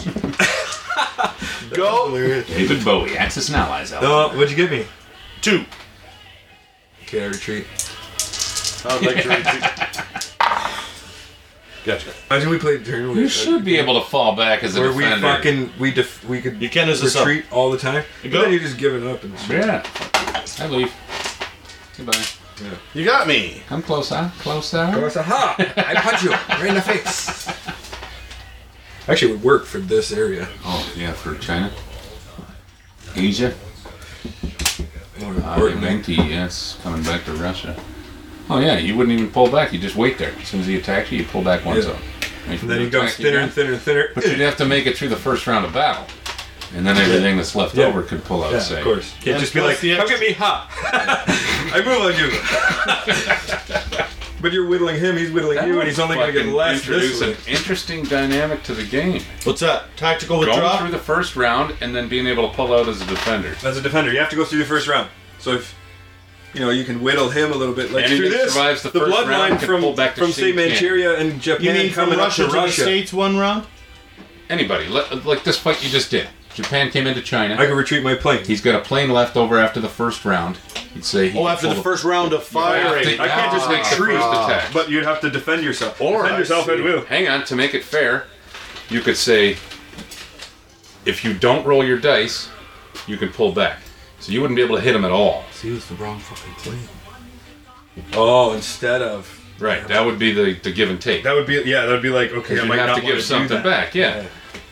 Go. David Bowie, Axis and Allies out. No, what'd you give me? 2. Okay, I retreat. I would like to retreat. Gotcha. Imagine we played turn You should be able to fall back as a where defender. we could You can as a sub. retreat all the time. You But go. then you're just giving up and shit. Yeah. I leave. Goodbye. You got me. Come closer. Closer. Aha! I punch you right in the face. Actually, it would work for this area. Oh, yeah, for China. Asia. More They important. banked yes, coming back to Russia. Oh, yeah, you wouldn't even pull back. You just wait there. As soon as he attacks you, you pull back one Yeah. zone. And then he goes thinner and thinner and thinner. But you'd have to make it through the first round of battle. And then everything that's left Yeah. over could pull out, Yeah, say. of course. Can't And just be plus like, the come extra- get me, ha! I move on you. But you're whittling him, he's whittling That you, would and he's only going to get fucking less introduce this way. an interesting dynamic to the game. What's that? Tactical Going withdrawal? through the first round and then being able to pull out as a defender. As a defender, you have to go through the first round. So if you can whittle him a little bit, like Anything through this, survives the first round bloodline can pull back to from say Shin Ken. Manchuria and Japan You mean from coming Russia up to the States 1 round? Anybody, like this fight you just did. Japan came into China. I can retreat my plane. He's got a plane left over after the first round. He'd say he After the first round of firing. I can't just make retreat, first attack. but you'd have to defend yourself. Or defend I yourself see. at will. Hang on, to make it fair, you could say, if you don't roll your dice, you can pull back. So you wouldn't be able to hit him at all. See, it was the wrong fucking plane. Oh, instead of Right, that would be the give and take. that would be like okay, Because I you'd might have not to give wanna do something that. back, yeah.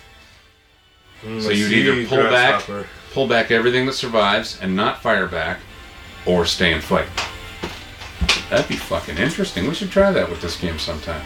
So you'd either pull back everything that survives and not fire back, or stay and fight. That'd be fucking interesting. We should try that with this game sometime.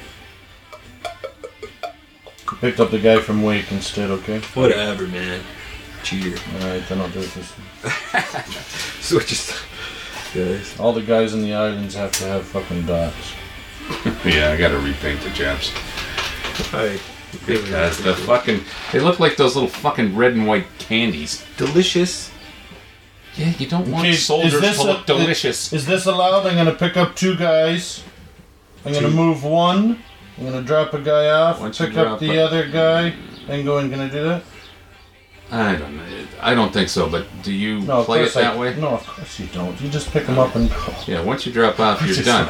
Picked up the guy from Wake instead, okay? Whatever, man. Cheater. Alright, then I'll do it this So just guys. All the guys in the islands have to have fucking dots. Yeah, I gotta repaint the Japs. Because they look like those little fucking red and white candies. Delicious. Yeah, you don't want Okay, soldiers is this to look delicious. Is this allowed? I'm gonna pick up 2 guys. I'm gonna move 1. I'm gonna drop a guy off, Once you pick up drop the a- other guy, and go in. Can I do that? I don't know. I don't think so, but do you No, of play it course that way? No, of course you don't. You just pick them up and go. Yeah, once you drop off, you're done.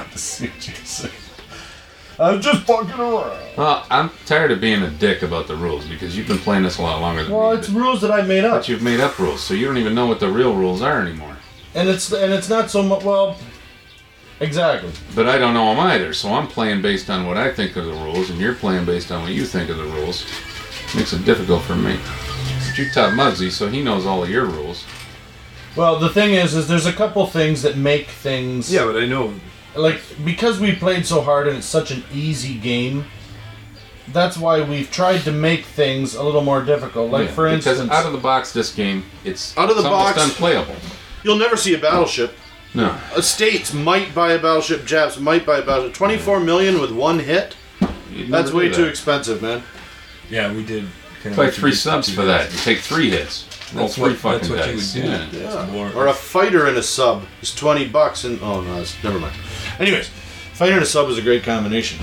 I'm just fucking around. Well, I'm tired of being a dick about the rules because you've been playing this a lot longer than Well, me. it's rules that I made up, But you've made up rules, so you don't even know what the real rules are anymore. and it's not so much. Well, exactly. But I don't know them either, so I'm playing based on what I think are the rules, and you're playing based on what you think are the rules. Makes it difficult for me. But you taught Muggsy, so he knows all of your rules. Well, the thing is there's a couple things that make things. Yeah, but I know. Like, because we played so hard and it's such an easy game, that's why we've tried to make things a little more difficult. Like, Yeah, for instance, because out of the box, this game, it's Out of the almost box- unplayable. you'll never see a battleship. No. States might buy a battleship, Japs might buy a battleship. 24 million with 1 hit? You'd That's never way do too that. expensive, man. Yeah, we did. Buy 3 subs for that. You take 3 hits. Roll That's 3 what fucking you dice. would do. Yeah. Yeah. more- Or a fighter and a sub is $20 and oh no, that's never mind. Anyways, fighter and a sub is a great combination.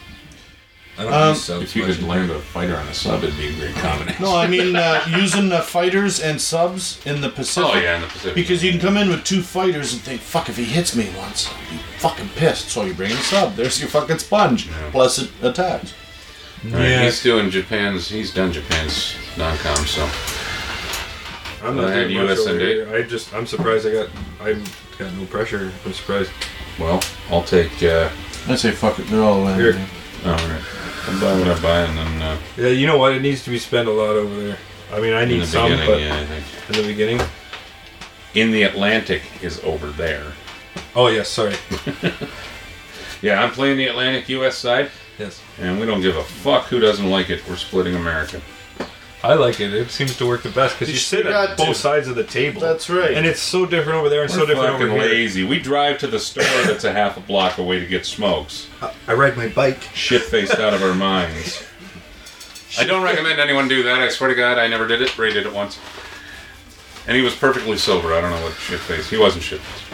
I don't use subs If you much could land a fighter on a sub, it'd be a great combination. No, I mean using fighters and subs in the Pacific. Oh, yeah, in the Pacific. Because you can come in with 2 fighters and think, fuck, if he hits me once, I'll be fucking pissed. So you bring in a sub. There's your fucking sponge. Yeah. Plus it attacks. Right, Yeah. he's done Japan's non-com, so. I'm not I had doing much US over and here. I'm surprised I got no pressure. I'm surprised. Well, I'll take, I say fuck it, they're all in. Here. alright. I'll buy what I buy and then, Yeah, you know what? It needs to be spent a lot over there. I mean, I in need the some, beginning, but yeah, I think. in the beginning. In the Atlantic is over there. Oh yes, sorry. Yeah, I'm playing the Atlantic US side, Yes, and we don't give a fuck who doesn't like it. We're splitting America. I like it. It seems to work the best because you sit got at both to. sides of the table. That's right. And it's so different over there and so We're different over fucking here. lazy. We drive to the store that's a half a block away to get smokes. I ride my bike. Shit-faced out of our minds. I don't recommend anyone do that. I swear to God, I never did it. Ray did it once. And he was perfectly sober. I don't know what shit-faced. He wasn't shit-faced.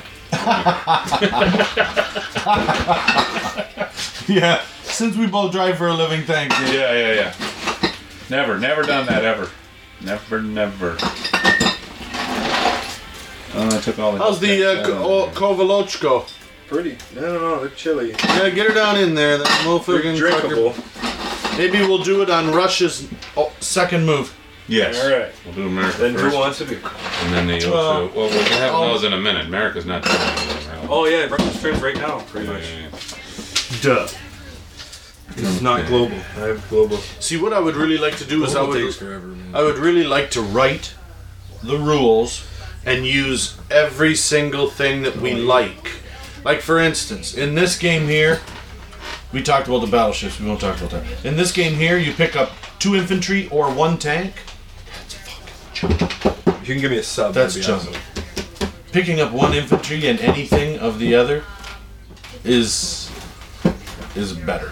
Yeah, since we both drive for a living, thank you. Yeah. Never done that ever. Never. I took all the. How's the Kovalochko? Pretty. I don't know. They're chilly. Yeah, get her down in there. That motherfucking Drinkable. fucker. Maybe we'll do it on Russia's second move. Yes. All right. We'll do America Then first. who wants to do? And then they also. Well, we'll have those in a minute. America's not doing anything. Right? Oh yeah, Russia's trends right now, pretty Yeah, much. yeah, yeah. Duh. It's not global. I have global. See, what I would really like to do is Global takes forever, man. I would really like to write the rules and use every single thing that we like. Like, for instance, in this game here, we talked about the battleships. We won't talk about that. In this game here, you pick up 2 infantry or 1 tank. That's fucking junk. If you can give me a sub, That's that'd be junk. awesome. Picking up 1 infantry and anything of the other is better.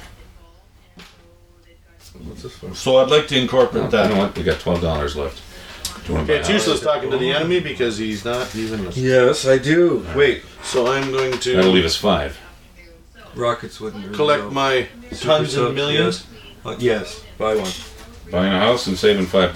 What's this for? So I'd like to incorporate You that. know what? We got $12 left. Do you want to Okay, buy it's a house? useless talking to the enemy because he's not even listening. Yes, I do. Wait. So I'm going That'll to leave us 5. Rockets wouldn't collect my Super tons subs, and millions. Yes. Yes, buy one. Buying a house and saving $5.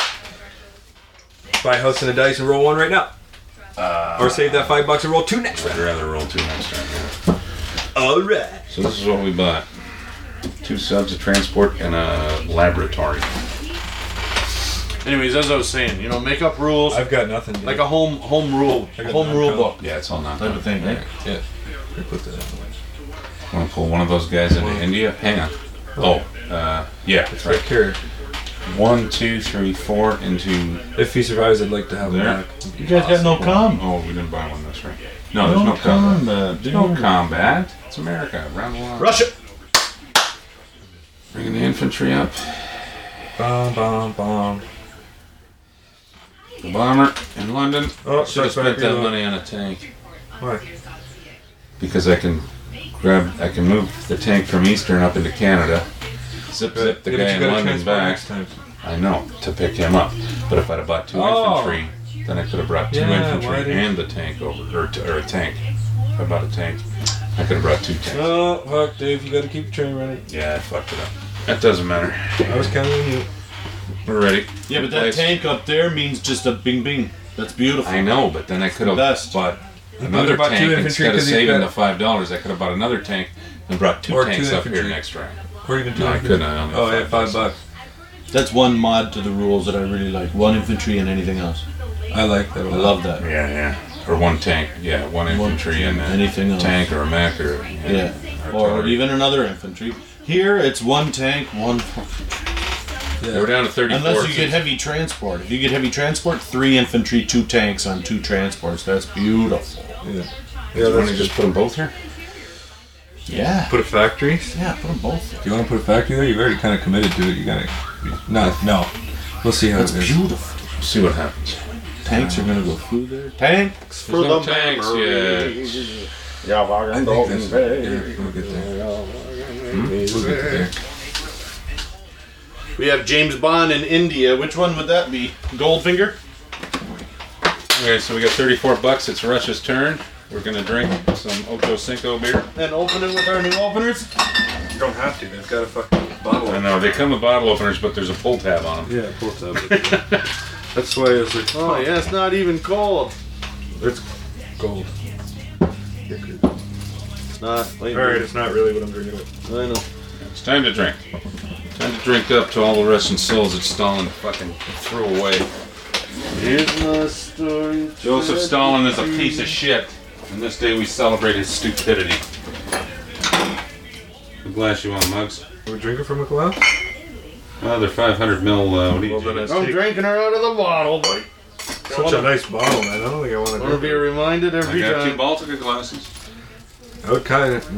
Buy a house and a dice and roll one right now. Or save that $5 and roll 2 next I'd round. rather roll 2 next time. Yeah. All right. So this is what we bought: 2 subs, a transport, and a laboratory. Anyways, as I was saying, make up rules I've got nothing. Dude. like a home rule I got rule non-com. book Yeah, it's all not type of thing. Eh? Yeah. I put that out. Want to pull one of those guys into India? Hang on. Oh, yeah, It's right. right here. 1, 2, 3, 4 into. If he survives, I'd like to have him There. back. You guys got no com. Oh, we didn't buy one. That's right. No, there's no combat. There's no combat. It's America. Round 1. Russia. Bringing the infantry up. Bomb, bomb, bomb. The bomber in London. Oh, Should have sorry, spent that reload. money on a tank Why? because I can I can move the tank from Eastern up into Canada. Zip the Yeah, but guy you in gotta London transport back. next time. I know, to pick him up. But if I'd have bought 2 infantry, then I could have brought 2 Yeah, why infantry didn't- and the tank over, or a tank. If I bought a tank, I could have brought 2 tanks. Oh, fuck, Dave, you gotta keep the train running. Yeah, I fucked it up. That doesn't matter. I was counting on you. We're ready. Yeah, but that Place. tank up there means just a bing bing. That's beautiful. I know, but then I could have Best. bought another bought 2 tank infantry instead of 'cause he's saving got- the $5. I could have bought another tank and brought 2 Or 2 tanks up here infantry. next round. Or even 2. No, I couldn't. I only Oh, had yeah, $5. That's one mod to the rules that I really like. 1 infantry and anything else. I like that a I lot. love that. Yeah, yeah. Or 1 tank. Yeah, 1 infantry and anything a else. tank or a mech or Yeah. Or artillery. even another infantry. Here it's 1 tank, 1. They were down to 34. Unless you get heavy transport. If you get heavy transport, 3 infantry, 2 tanks on 2 transports. That's beautiful. Yeah. Yeah, Yeah, want that's to just put them both here? Yeah. Put a factory. Yeah, put them both. If you want to put a factory there, you've already kind of committed to it. You gotta. No. We'll see how That's it is. beautiful. See what happens. Tanks are gonna go through there. Tanks There's no tanks yet. I think that's. Yeah, we'll get there. We'll get there. We have James Bond in India. Which one would that be? Goldfinger? Okay, so we got $34. It's Russia's turn. We're gonna drink some Ocho Cinco beer. And open it with our new openers? You don't have to. They've got a fucking bottle. I know they come with bottle openers, but there's a pull tab on them. Yeah, pull tab. That's why it's like. Oh, yeah, it's not even cold. It's gold. It's not. Wait, Alright, it's not really what I'm drinking with. I know. It's time to drink. Time to drink up to all the Russian souls that Stalin fucking threw away. Here's my story. Joseph Stalin is a piece of shit, and this day we celebrate his stupidity. What glass you want, Mugs? Are we drinking from a glass? Oh, they're 500 mil. What do you Well, then it's I'm drinking her out of the bottle, boy. such a nice bottle, man. I don't think I want to I want to drink be it. reminded I every got 2 time. Baltica glasses. I would kind of.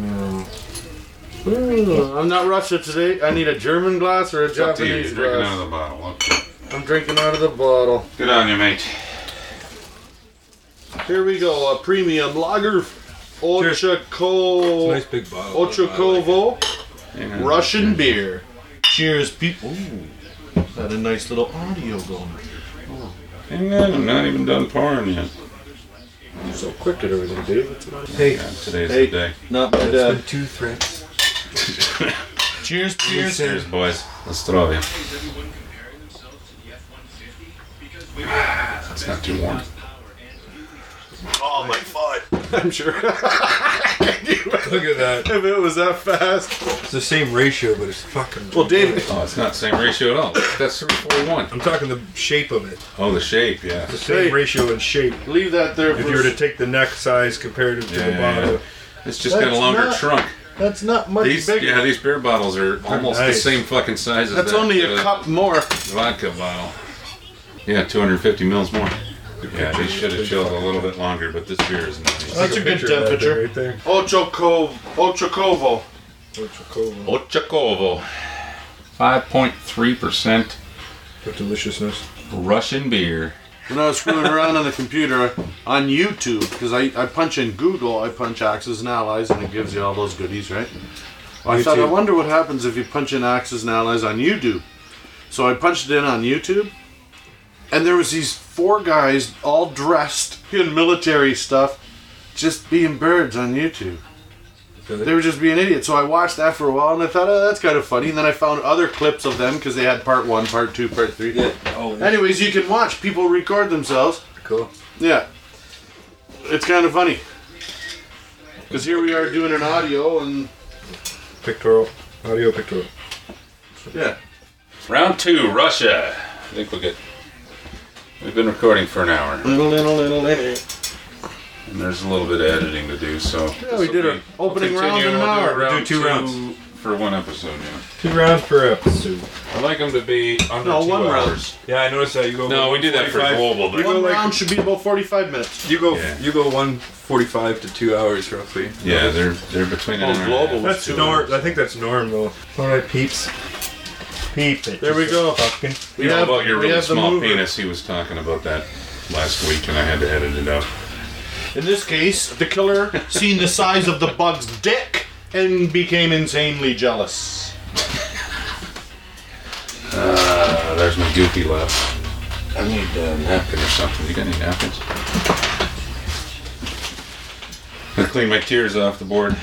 I'm not Russia today. I need a German glass or a It's up to you. You're Japanese drinking out glass. of the bottle. Okay. I'm drinking out of the bottle. Good on you, mate. Here we go. A premium lager. It's a nice big bottle. Ochokovo Hang on. Russian beer. Cheers, people. Ooh, got a nice little audio going. Hang on, I'm not even done pouring yet. You're so quick at everything, Dave. Hey, Yeah, today's Hey. the day. Not my it's dad. been 2 threats. Cheers, cheers. Cheers, boys. Zdrowie. That's not too warm. Oh, my foot. I'm sure. Look at that. If it was that fast. It's the same ratio, but it's fucking. Well, Dave. Oh, it's not the same ratio at all. That's 341. I'm talking the shape of it. Oh, the shape, yeah. The same Hey. ratio and shape. Leave that there If for you were to take the neck size comparative to Yeah, the yeah, bottle. yeah. It's just got a That's longer not- trunk. That's not much These, bigger. yeah, these beer bottles are almost the nice. same fucking size as That's that, only a cup more. vodka bottle. Yeah, 250 mils more. Yeah, these should have chilled a little bit longer, but this beer is nice. That's a good Picture of that temperature. thing right there. Ochokovo. Ochokovo. Ochakovo. 5.3% With deliciousness. Russian beer. When I was screwing around on the computer on YouTube, because I punch in Google, I punch Axis and Allies, and it gives you all those goodies, right? Well, I thought, I YouTube. wonder what happens if you punch in Axis and Allies on YouTube. So I punched it in on YouTube, and there was these 4 guys all dressed in military stuff, just being birds on YouTube. They were just being idiots. So I watched that for a while, and I thought, oh, that's kind of funny. And then I found other clips of them, because they had part 1, part 2, part 3. Yeah. Oh, Anyways, you can watch people record themselves. cool. Yeah. It's kind of funny. Because here we are doing an audio and... Pictorial. Audio pictorial. Yeah. Round 2, Russia. I think we've been recording for an hour, Little. and there's a little bit of editing to do, so... Yeah, we did our opening round in an hour. We'll do 2 rounds. For 1 episode, yeah. 2 rounds per episode. I like them to be under No, 2 1 round. hours. Yeah, I noticed that. You go. No, we do that for 45. global, but... go One like- round should be about 45 minutes. You go. Yeah. You go 1:45 to 2 hours roughly. Yeah, they're between an Oh, hour and a global. half. That's 2 norm. I think that's norm though. All right, peeps. Peep it. There we go. Fucking. You know about your we really have the small mover. penis, he was talking about that last week, and I had to edit it out. In this case, the killer, seeing the size of the bug's dick, and became insanely jealous. There's my goofy left. I need a napkin or something. You got any napkins? I'm gonna clean my tears off the board.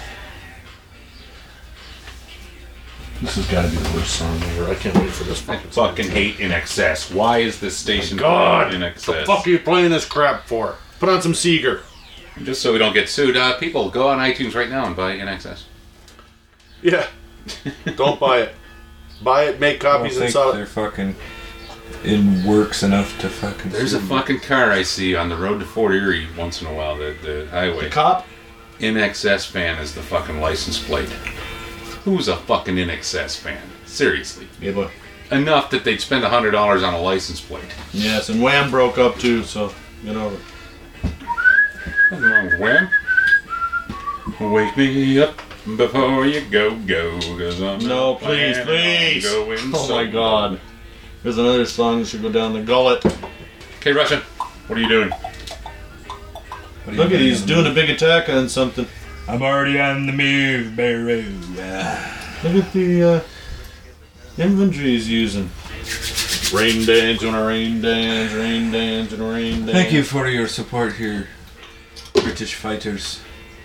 This has got to be the worst song ever. I can't wait for this I fucking song. fucking hate In Excess. Why is this station God, In the Excess? fuck are you playing this crap for? Put on some Seeger. Just so we don't get sued. People, go on iTunes right now and buy In Excess. Yeah. Don't buy it. Buy it, make I don't copies, and think sell they're it. fucking in works enough to fucking. There's a fucking car I see on the road to Fort Erie once in a while, the highway. Cop? In Excess fan is the fucking license plate. Who's a fucking In Excess fan? Seriously. Yeah, boy. Enough that they'd spend $100 on a license plate. Yes, and Wham broke up too, so get over it. Nothing wrong with Wham. Wake me up before you go, cause I'm No, not please, planning please. on going Oh my solo. God. There's another song that should go down the gullet. Okay, Russian, what are you doing? Look at he's doing a big attack on something. I'm already on the move, Barrow. Look at the inventory he's using. Rain dance on a rain dance, rain dance on a rain dance. Thank you for your support here, British fighters.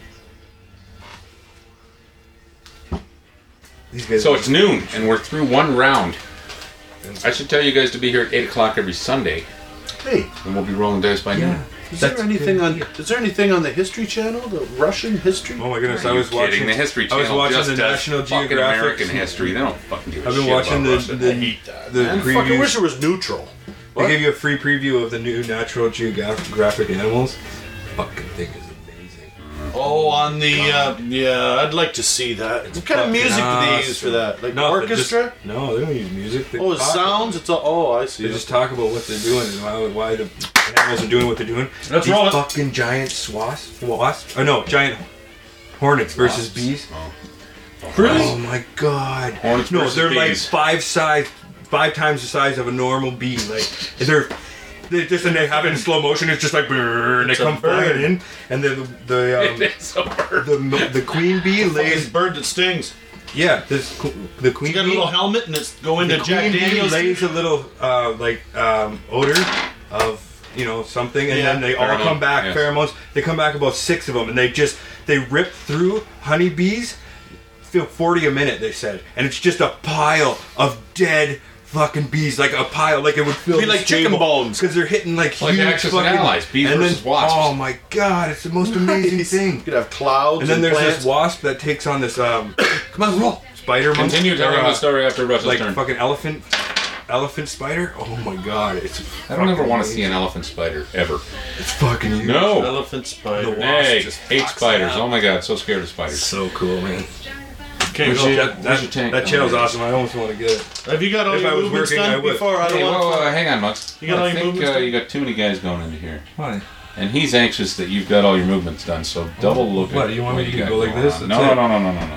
These guys. So it's noon, and we're through one round. I should tell you guys to be here at 8 o'clock every Sunday, Hey, and we'll be rolling dice by noon. is That's there anything good. on? Is there anything on the History Channel? The Russian history? Oh my goodness! Are I you was kidding? watching The History I Channel was watching just the does National fucking Geographic. American history. They don't fucking give a I've shit been watching about Russia. the Man, fucking wish previews. it was neutral. They What? gave you a free preview of the new Natural Geographic animals. Fucking thing is amazing. Oh, on the yeah, I'd like to see that. What kind of fucking music do they awesome. use for that? Like No, orchestra? No, they don't use music. They Oh, it talk sounds. about It's all. Oh, I it. see. They just talk about what they're doing and why the animals are doing what they're doing. Let's These roll it. fucking giant wasps. Oh no, giant hornets versus Wasps. bees. Oh. Really? Oh my god. Hornets No, versus they're bees. like five times the size of a normal bee. Like they just and they have it in slow motion. It's just like brrr, and they It's a come flying bird. in, and then It's a bird. the queen bee Fucking lays. bird that stings. Yeah, the queen You got a bee. little helmet and it's go into The Jack queen bee Daniels. lays a little odor of something, and Yeah. then they all Pheromone, come back. yes. Pheromones. They come back about 6 of them, and they rip through honeybees. 40 a minute, they said, and it's just a pile of dead fucking bees, like a pile, like it would fill Be like chicken bones. because they're hitting like Like huge Axis and fucking Allies, bees and versus then, wasps. Oh my god, it's the most amazing You thing. could have clouds And then there's plants. this wasp that takes on this come on, roll spider monkey. Continue telling or, the story after Russia's like turn. fucking elephant spider. Oh my god, it's I don't ever fucking want to see amazing. an elephant spider, ever. It's fucking huge. No! Elephant spider. The Hey, just hate fucks spiders. it up. Oh my god, so scared of spiders. So cool, man. Okay, We go. should- Where's that your tank? that channel's Oh, awesome. I almost want to get it. Have you got all If your I was movements working, I done would. before? I Hey, don't whoa, want. hang on, Mux. You got all I your think movements done? you got too many guys going into here. Why? And he's anxious that you've got all your movements done, so double look at What, you want me to got go like going this? on. That's No, it.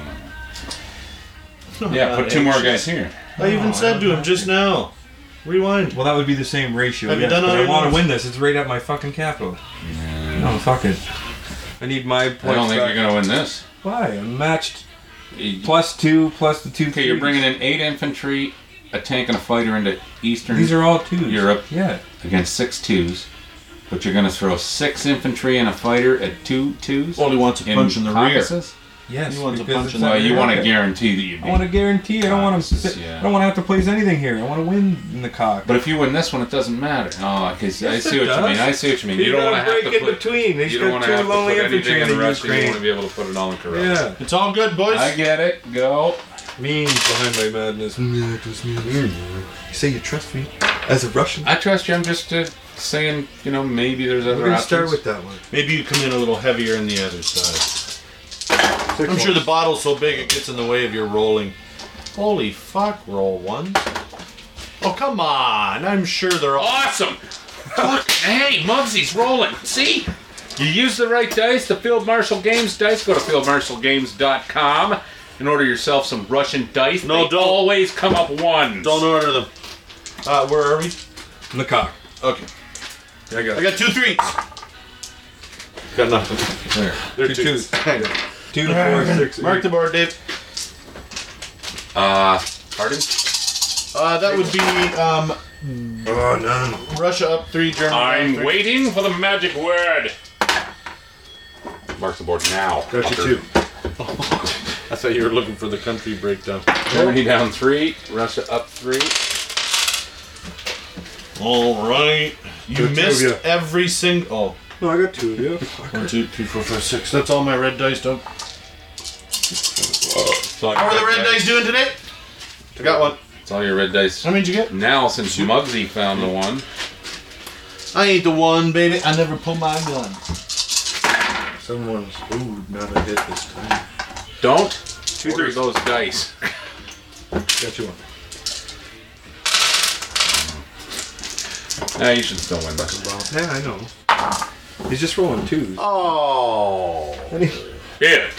no. Yeah, put 2 more guys here. I even said to him just now. Rewind. Well, that would be the same ratio. Have you done but all I your want to moves? win this. It's right at my fucking capital. No, fuck it. I need my points. I don't think back. you're going to win this. Why? I'm matched. Okay, +2 plus the 2. you're bringing in 8 infantry, a tank, and a fighter into Eastern These are all 2s. Europe. Yeah. against 6 2s. But you're going to throw 6 infantry and a fighter at 2 2s? Well, he wants a punch in the rear. Caucasus? Yes. You want to because punch it's in not Well, you gonna want to happen. guarantee that you beat. I want to guarantee. I don't want Caucasus, to. yeah. I don't want to have to place anything here. I want to win in the cock. But if you win this one, it doesn't matter. Oh, because I Yes, see it what you mean. does. I see what you mean. You don't want to have break to in put. between. They You don't got want to 2 have to lonely put infantry anything in in the Russia. You want to Ukraine. be able to put it all in Corral. Yeah. It's all good, boys. I get it. Go. Means behind my madness. You say you trust me as a Russian. I trust you. I'm just saying, maybe there's other We're gonna options. start with that one. Maybe you come in a little heavier on the other side. I'm sure the bottle's so big it gets in the way of your rolling. Holy fuck, roll 1. Oh, come on. I'm sure they're all. Awesome! Fuck! Hey, Mugsy's rolling. See? You use the right dice, the Field Marshal Games dice. Go to fieldmarshalgames.com and order yourself some Russian dice. No, They don't. always come up ones. Don't order them. Where are we? In the cock. Okay. I got I got 2 3s. Got nothing. there. They're 2 twos. 2s. 2, 4, 6. Mark the board, Dave. Pardon? That would be Oh, none. Russia up 3, Germany down I'm 3. waiting for the magic word. Mark the board now. Got you fucker. 2. I thought you were looking for the country breakdown. Germany down 3. Russia up 3. All right. You Good, two missed of you. every single. No, I got 2 of you. 1, 2, 3, 4, 5, 6. That's all my red dice, Doug. How How are the red dice doing today? I got one. It's all your red dice. How many did you get? Now, since Muggsy found the one, I ain't the one, baby. I never pull my gun. Someone's. Ooh, not a hit this time. don't 2 order 3s. those dice. Got you 1. Nah, you should still win this. Yeah, I know. He's just rolling 2s. Oh. Good.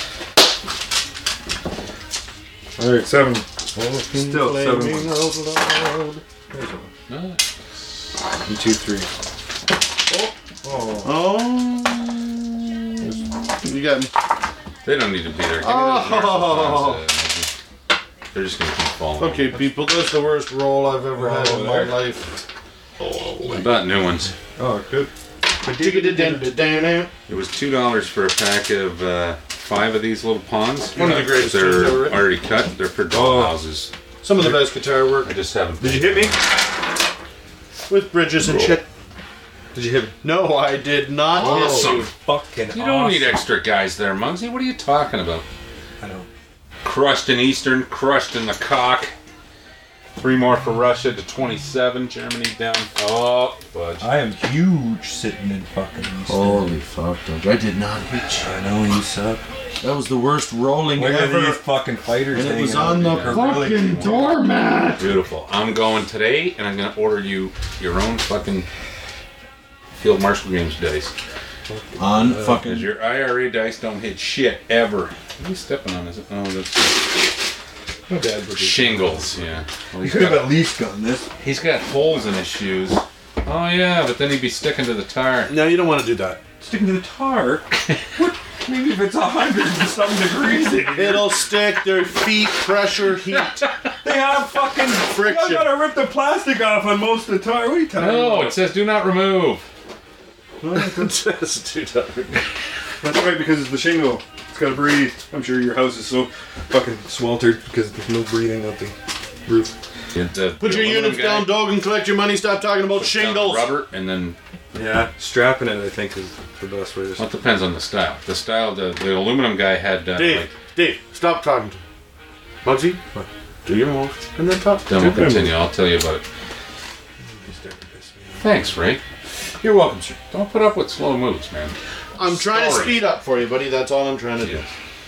Alright, 7. Still 7 flaming ones. out loud. There's 1. Nice. And 2 3s. Oh. Oh. You got me. They don't need to be there. Give me those Marshall They're just gonna keep falling. Okay, people, that's the worst roll I've ever had in my there. life. What about new ones? Oh, good. One It was $2 for a pack of 5 of these little pawns. One of the greatest tunes They're ever written. already cut. They're for dollhouses. Some of the best guitar work I just haven't. Did you hit me? with bridges and shit. Did you hit me? No, I did not hit Awesome. you. Fucking You don't need extra guys there, Muggsy. What are you talking about? I know. Crushed in Eastern, crushed in the cock. 3 more for Russia to 27. Germany down. Oh, fudge. I am huge sitting in fucking Eastern. Holy fuck, Doug. I did not hit you. I know you suck. That was the worst rolling Look at these ever. fucking fighters. And it was hanging on out the there. fucking doormat. Beautiful. I'm going today, and I'm going to order you your own fucking Field Marshal Games dice. On Because fucking. your IRA dice don't hit shit ever. What are you stepping on? Is it? Oh, that's My dad would do shingles. Yeah. Well, You he's could have got, at least done this. he's got holes in his shoes. Oh yeah, but then he'd be sticking to the tire. No, you don't want to do that. Sticking to the tar. What? Maybe if it's 100 and some degrees in here. It'll stick. Their feet pressure heat. They have fucking Friction. I gotta rip the plastic off on most of the tire. What are you talking No, about? it says do not remove. That's right, because it's the shingle. It's gotta breathe. I'm sure your house is so fucking sweltered because there's no breathing up the roof. Put your units down, dog, and collect your money. Stop talking about shingles. Rubber, and then Yeah, strapping it I think is the best way to. well, it depends on the style. The style, the aluminum guy had Dave, like. Dave, stop talking to me. Muggsy, What? do your move and then talk. Then we'll continue. I'll tell you about it. Thanks, Ray. You're welcome, sir. Don't put up with slow moves, man. I'm trying to Sorry. speed up for you, buddy. That's all I'm trying to do. Yeah.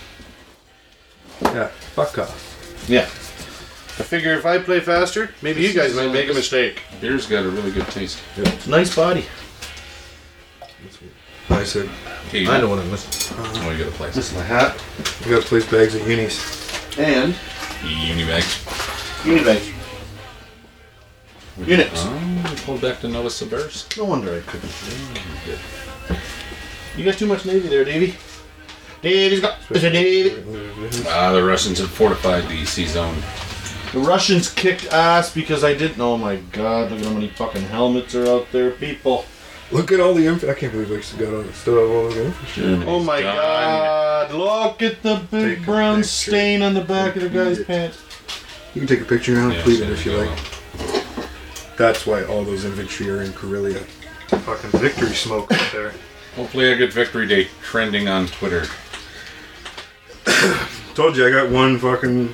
Yeah, fuck off. Yeah. I figure if I play faster, maybe you guys might make a mistake. Beer's got a really good taste. It's a nice body. I said, Okay, you I know what I'm missing. Oh, you got a place. This is my hat we gotta place bags at unis. and Univacs. Unibags. Units. Oh, we pulled back to Novosibirsk. No wonder I couldn't. You got too much Navy there, Davey. Davey's got. Mr. Davey. The Russians have fortified the sea zone. The Russians kicked ass because I didn't. Oh my god, look at how many fucking helmets are out there, people. Look at all the info. I can't believe I still have all the info. Oh my god, look at the big Take a brown picture. stain on the back of the guy's pants. You can take a picture now and Yeah, tweet so it if you there like. go. That's why all those infantry are in Karelia. Fucking victory smoke up there. Hopefully a good victory day trending on Twitter. Told you I got one fucking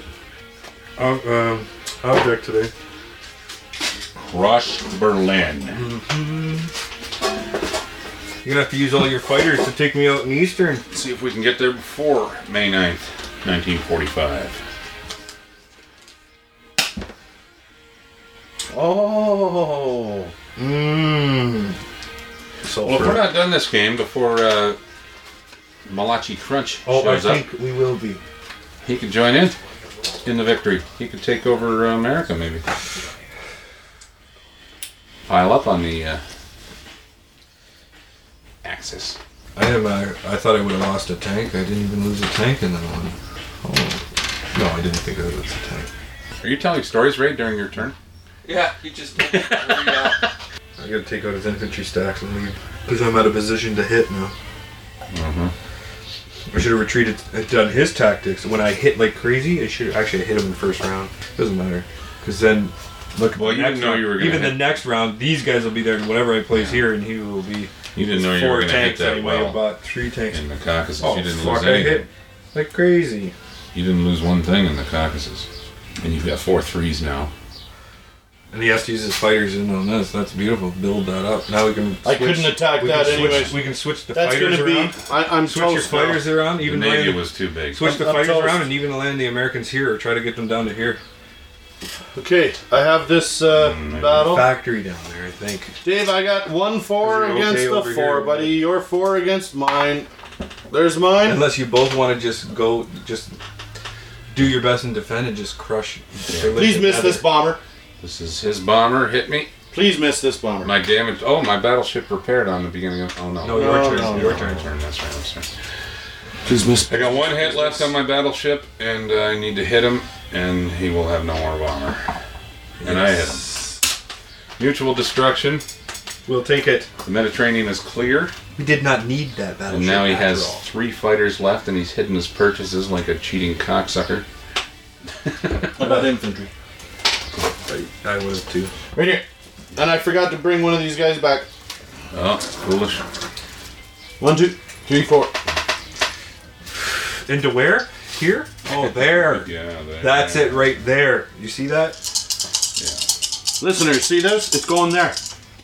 object today. Crush Berlin. You're gonna have to use all your fighters to take me out in Eastern. Let's see if we can get there before May 9th, 1945. Oh. Mmm. Well, if we're not done this game before Malachi Crunch Oh, I shows up, think we will be. he could join in the victory. He could take over America, maybe. Pile up on the Axis. I thought I would have lost a tank. I didn't even lose a tank in that one. Oh. No, I didn't think I would lose a tank. Are you telling stories, Ray, during your turn? Yeah, he just told me. I gotta take out his infantry stacks and leave. Because I'm out of position to hit now. I should have retreated, done his tactics. When I hit like crazy, I should actually hit him in the first round. Doesn't matter. Because then, look, Well, you didn't know you were going to even the next round, these guys will be there whenever I place here, and he will be. You didn't know you were going to hit tanks that anyway. well. About 3 tanks. In the Caucasus, Oh, you didn't fuck, lose I anything. hit like crazy. You didn't lose one thing in the Caucasus. And you've got 4 3s now. And he has to use his fighters in on this. That's beautiful. Build that up. Now we can. I couldn't attack that anyways. We can switch the That's fighters going to be. around. I'm Switch your toast now. fighters around. The Even Navy land, was too big. switch the I'm fighters toast. around and even land the Americans here or try to get them down to here. Okay, I have this battle. Factory down there, I think. Dave, I got 1-4 Is it against okay the over 4, here? buddy. You're 4 against mine. There's mine. Unless you both want to just go, just do your best and defend and just crush. Please miss this bomber. This is his bomber. Hit me. Please miss this bomber. My damage. Oh, my battleship repaired on the beginning of. Oh, no. No, your turn. no, Your no. turn. That's right. That's right. Please miss. I got 1 hit left on my battleship, and I need to hit him, and he will have no more bomber. And I hit him. Mutual destruction. We'll take it. The Mediterranean is clear, We did not need that battleship. and now he after has all. 3 fighters left, and he's hidden his purchases like a cheating cocksucker. How about infantry? I would have too. Right here. And I forgot to bring one of these guys back. Oh, foolish. 1, 2, 3, 4. Into where? Here? Oh, there. Yeah, That's it right there. You see that? Listeners, see this? It's going there.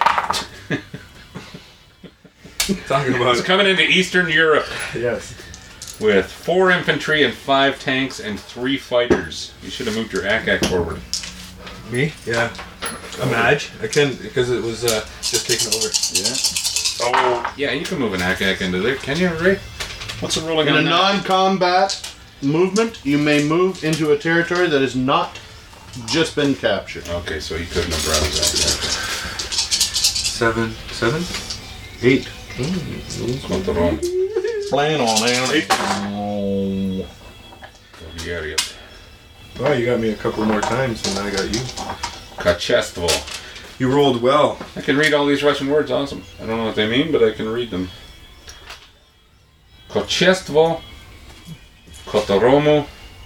Talking about He's coming into Eastern Europe yes. with 4 infantry and 5 tanks and 3 fighters. You should have moved your ACAC forward. Me? Yeah. A Madge? I can because it was just taken over. Yeah. Oh, yeah, you can move an ACAC into there. Can you, Ray? What's the ruling In a on that? non-combat movement, you may move into a territory that has not just been captured. Okay, so he couldn't have brought his ACAC. 7? 8. Control. Plan on it. Oh, you got me a couple more times than I got you. Kachestvo. You rolled well. I can read all these Russian words. Awesome. I don't know what they mean, but I can read them. Kachestvo. Kotoromu.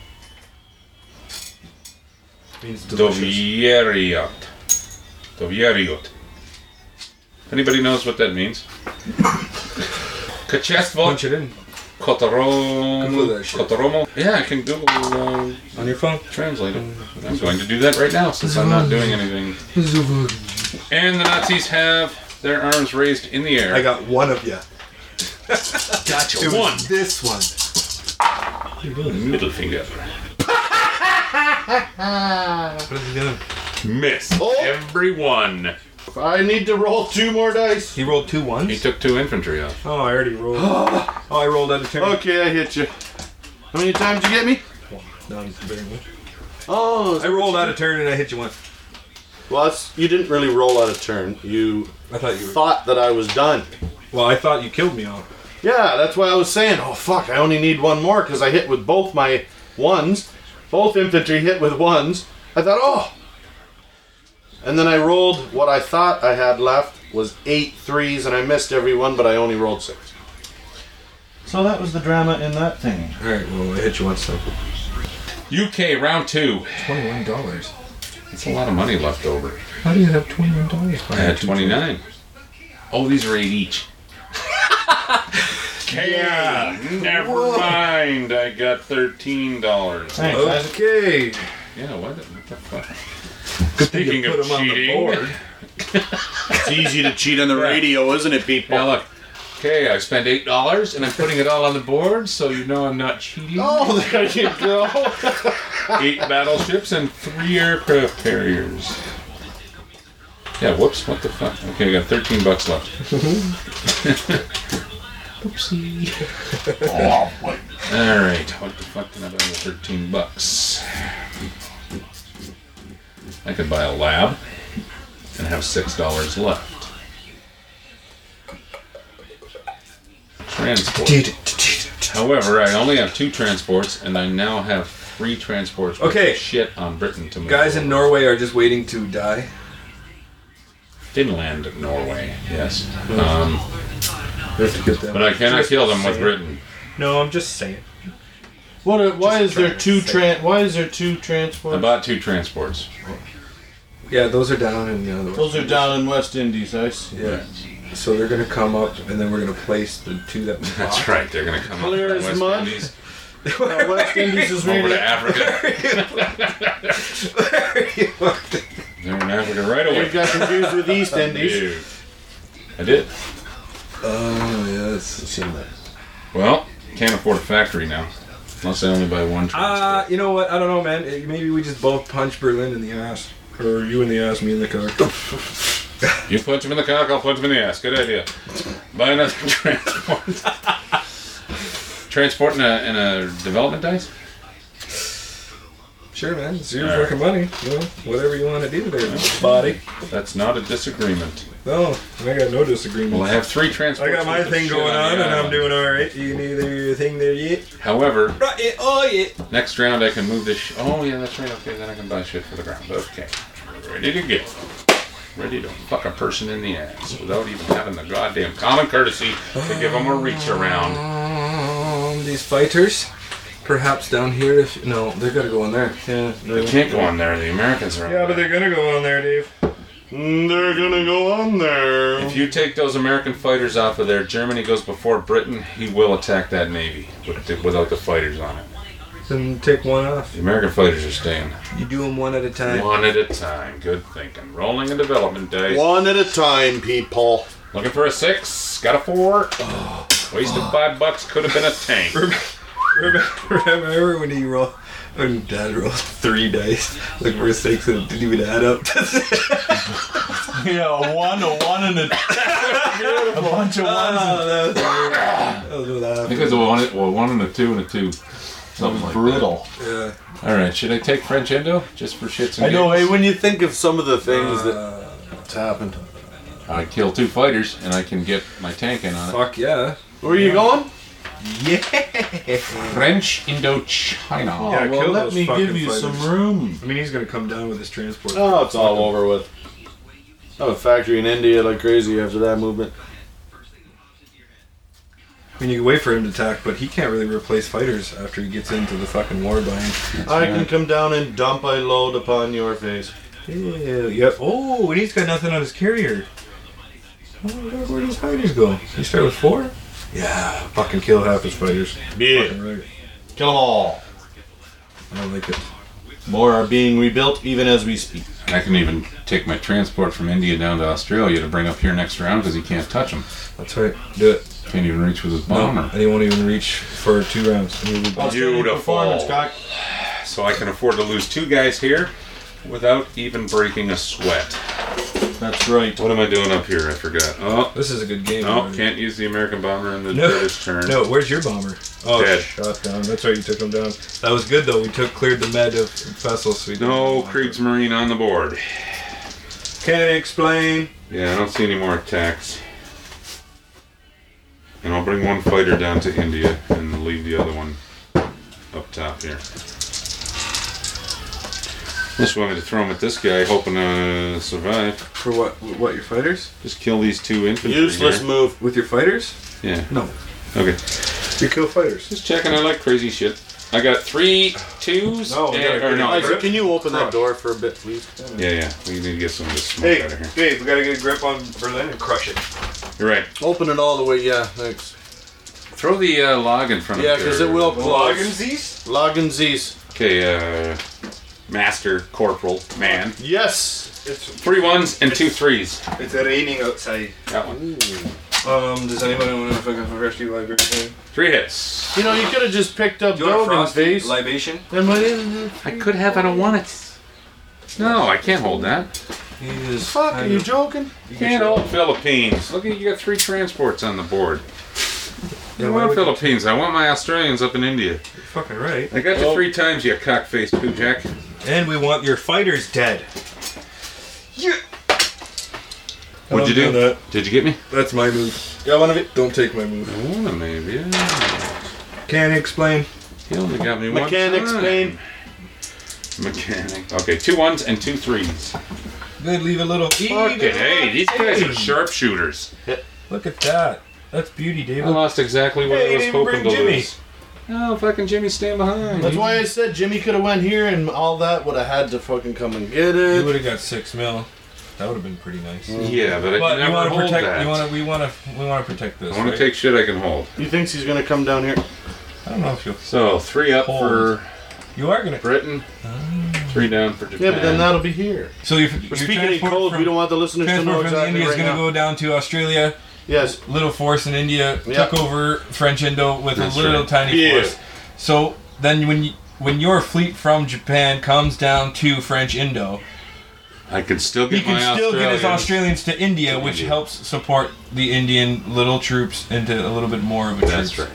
Means delicious. Dovieriot. Dovieriot. Anybody knows what that means? Kachestvo. Punch it in Kotoromu. Google that shit. Kotoromu. Yeah, I can Google on your phone. translate it. I'm going to do that right now since I'm not doing anything. And the Nazis have their arms raised in the air. I got one of you. Gotcha. It was One. this one. Middle finger. What is he doing? Miss. Oh. Everyone. I need to roll 2 more dice. He rolled 2 ones. He took 2 infantry off. Oh, I already rolled. Oh, I rolled out of turn. Okay, I hit you. How many times did you get me? None, very much. Oh, I rolled out of turn and I hit you once. well, you didn't really roll out of turn. You I thought you were. thought that I was done. Well, I thought you killed me off. Yeah, that's why I was saying, oh fuck, I only need 1 more because I hit with both my 1s. Both infantry hit with 1s. I thought, oh. And then I rolled what I thought I had left was 8 3s and I missed every one, but I only rolled 6. So that was the drama in that thing. All right, well, I hit you once, so UK round 2. $21. That's a lot of money left over. How do you have $21? I had 29. Oh, these are 8 each. Okay, Yeah. never mind. I got $13. Thanks, guys. Okay. Yeah, what the fuck? Good thing Speaking you put of him on the cheating. board. It's easy to cheat on the radio, isn't it, people? Yeah, look. Okay, I spent $8 and I'm putting it all on the board, so you know I'm not cheating. Oh, there you go. 8 battleships and 3 aircraft carriers. Yeah, whoops, what the fuck? Okay, I got $13 left. Oopsie. Alright, what the fuck can I buy with $13? I could buy a lab and have $6 left. transport. However, I only have 2 transports, and I now have 3 transports. With Okay. Shit on Britain to move. Guys in over. Norway are just waiting to die. Finland, Norway. Yes. We have to get them. But I cannot Just kill them with saying. Britain. No, I'm just saying. Why is there two I transports? bought 2 transports. Yeah, those are down in the other Those are down in West Indies, I see. Yeah. So they're gonna come up, and then we're gonna place the 2 that we bought. That's right. They're going to come Clear up as from mud. West Indies West Indies is over ready. to Africa. They're in Africa right You away. got confused with East Indies. Dude. I did. Oh yes. It's in there. Well, can't afford a factory now. Unless I only buy 1 transport. You know what? I don't know, man. Maybe we just both punch Berlin in the ass, or you in the ass, me in the cock. You punch him in the cock, I'll punch him in the ass. Good idea. Buy another transport. Transport in a development dice? Sure, man. It's your All right. fucking money. You know, whatever you want to do there, body. That's not a disagreement. No, I got no disagreement. Well, I have 3 I transports. got my worth of thing shit going on, the and I'm island. doing all right. You can either your thing there yet. However, Right, oh yeah. next round I can move this. Oh yeah, that's right. Okay, then I can buy shit for the ground. Okay, ready to go. Ready to fuck a person in the ass without even having the goddamn common courtesy to give them a reach around. These fighters, perhaps down here. If no, they're gonna go in there. Yeah, They can't go on there. The Americans are on Yeah, but there. they're gonna go on there, Dave. they're gonna go on there. If you take those American fighters off of there, Germany goes before Britain. He will attack that navy without the fighters on it. Then take one off. The American fighters are staying. You do them one at a time. One at a time. Good thinking. Rolling a development dice. One at a time, people. Looking for a 6. Got a 4. Wasted $5. Could have been a tank. Remember when you roll? When Dad rolled 3 dice, like for 6, and it didn't even add up. Yeah, a one, and a bunch of ones. That was I think it's a 1 and a 2 and a 2. Something like Brutal. yeah. that. Alright, should I take French Indo? Just for shits and I know. Hey, giggles? when you think of some of the things that's happened. I kill 2 fighters and I can get my tank in on it. Fuck yeah. Where are you going? Yeah. French Indochina. Oh, Yeah, well, kill let those me fucking give you some fighters. room. I mean, he's gonna come down with his transport. Oh, it's all over with. I have a factory in India like crazy after that movement. I mean, you can wait for him to attack, but he can't really replace fighters after he gets into the fucking war bind. I can come down and dump a load upon your face. Yeah, yep. Oh, and he's got nothing on his carrier. Oh, look, where do his fighters go? You start with 4? Yeah, fucking kill half his fighters. Yeah. Fucking right. Kill them all. I don't like it. More are being rebuilt even as we speak. I can even take my transport from India down to Australia to bring up here next round because he can't touch them. That's right. Do it. Can't even reach with his No, bomber. and he won't even reach for 2 rounds. And he'll be back. Outstanding performance, Cock. So I can afford to lose 2 guys here without even breaking a sweat. That's right. What am I doing up here? I forgot. Oh, This is a good game. no, already. can't use the American bomber in the No. British turn. No, where's your bomber? Oh, Dead. shot down. That's right, you took him down. That was good though. We cleared the med of vessels. So we didn't- No Kriegsmarine on the board. Can I explain? Yeah, I don't see any more attacks. And I'll bring 1 fighter down to India and leave the other one up top here. Unless you want me to throw him at this guy, hoping to survive. For what? What, your fighters? Just kill these 2 infantry Useless here. move. With your fighters? Yeah. No. Okay. You kill fighters. Just checking. I like crazy shit. I got 3 2s. No, we gotta or get no. it. Isaac, can you open that Crush. door for a bit, please? Yeah. We need to get some of this smoke Hey, out of here. Dave, we gotta get a grip on Berlin and crush it. You're right. Open it all the way, yeah, thanks. Throw the log in front Yeah, of because it will close. Logensies? Logensies. Okay, Master, Corporal, Man. Yes! It's 3 1s and 2 3s. it's raining outside. That one. Does anybody want to fucking rescue library? 3 hits. You know, you could have just picked up Do you want a Dogan's frosty face. libation? Then what is I could have. I don't want it. No, I can't hold that. Fuck, are you joking? Can't hold Philippines. Look at you got 3 transports on the board. Yeah, I why want would you- Philippines. I want my Australians up in India. You're fucking right. I got you 3 times, you cock-faced poojack. And we want your fighters dead. Yeah. What'd you do? That. Did you get me? That's my move. Yeah, one of it. Don't take my move. Oh, maybe. Can't explain. He only got me Mechanics one pain. time. Mechanic. Okay, 2 1s and 2 3s. Good, leave a little. Fucking hey, these guys are sharpshooters. Look at that. That's beauty, David. I lost exactly what Hey, I you was didn't hoping to bring Jimmy. lose. Oh, fucking Jimmy, stand behind. That's why I said Jimmy could have went here and all that would have had to fucking come and get You it. would have got 6 mil. That would have been pretty nice. Yeah, but I But can you never want to hold protect. that. We want to protect this. I want right? to take shit I can hold. He thinks he's gonna come down here. I don't know if you'll. So 3 up Hold. for You are gonna. Britain, 3 down for Japan. Yeah, but then that'll be here. So you're We're speaking in code. We don't want the listeners to know Transport from exactly India is right going to now. go down to Australia. Yes. Little force in India Yeah. took over French Indo with That's a little right. tiny Yeah. force. So then when your fleet from Japan comes down to French Indo, I can still he get my can still get his Australians. Australians to India, which India. helps support the Indian little troops into a little bit more of a That's troops. right.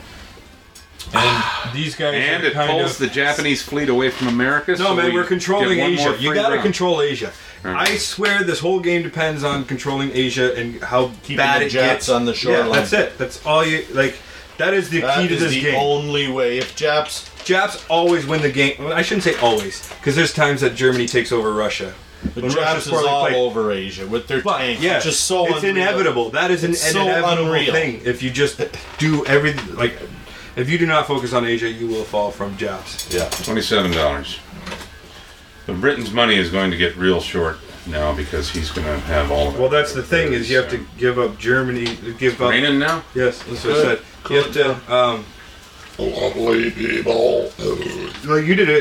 And these guys And are it kind pulls of the Japanese fleet away from America. No, so man, we we're controlling get one more Asia. You free gotta run. control Asia. Alright. I swear this whole game depends on controlling Asia and how Keeping bad the it Japs gets on the shoreline. Yeah, that's it. That's all you like. That is the That key to is this the game. only way. If Japs, Japs always win the game. Well, I shouldn't say always, because there's times that Germany takes over Russia. the When Japs Russia's is poorly all played. over Asia with their But tanks. yeah, It's just so it's unreal. inevitable. That is an It's so inevitable unreal. thing. If you just do everything like, if you do not focus on Asia, you will fall from Japs. Yeah. $27. But Britain's money is going to get real short now because he's going to have all of it. Well, that's the thing is you have to give up Germany, give up. Raining now? Yes, that's what I said. You have to. Lovely people. Well, you did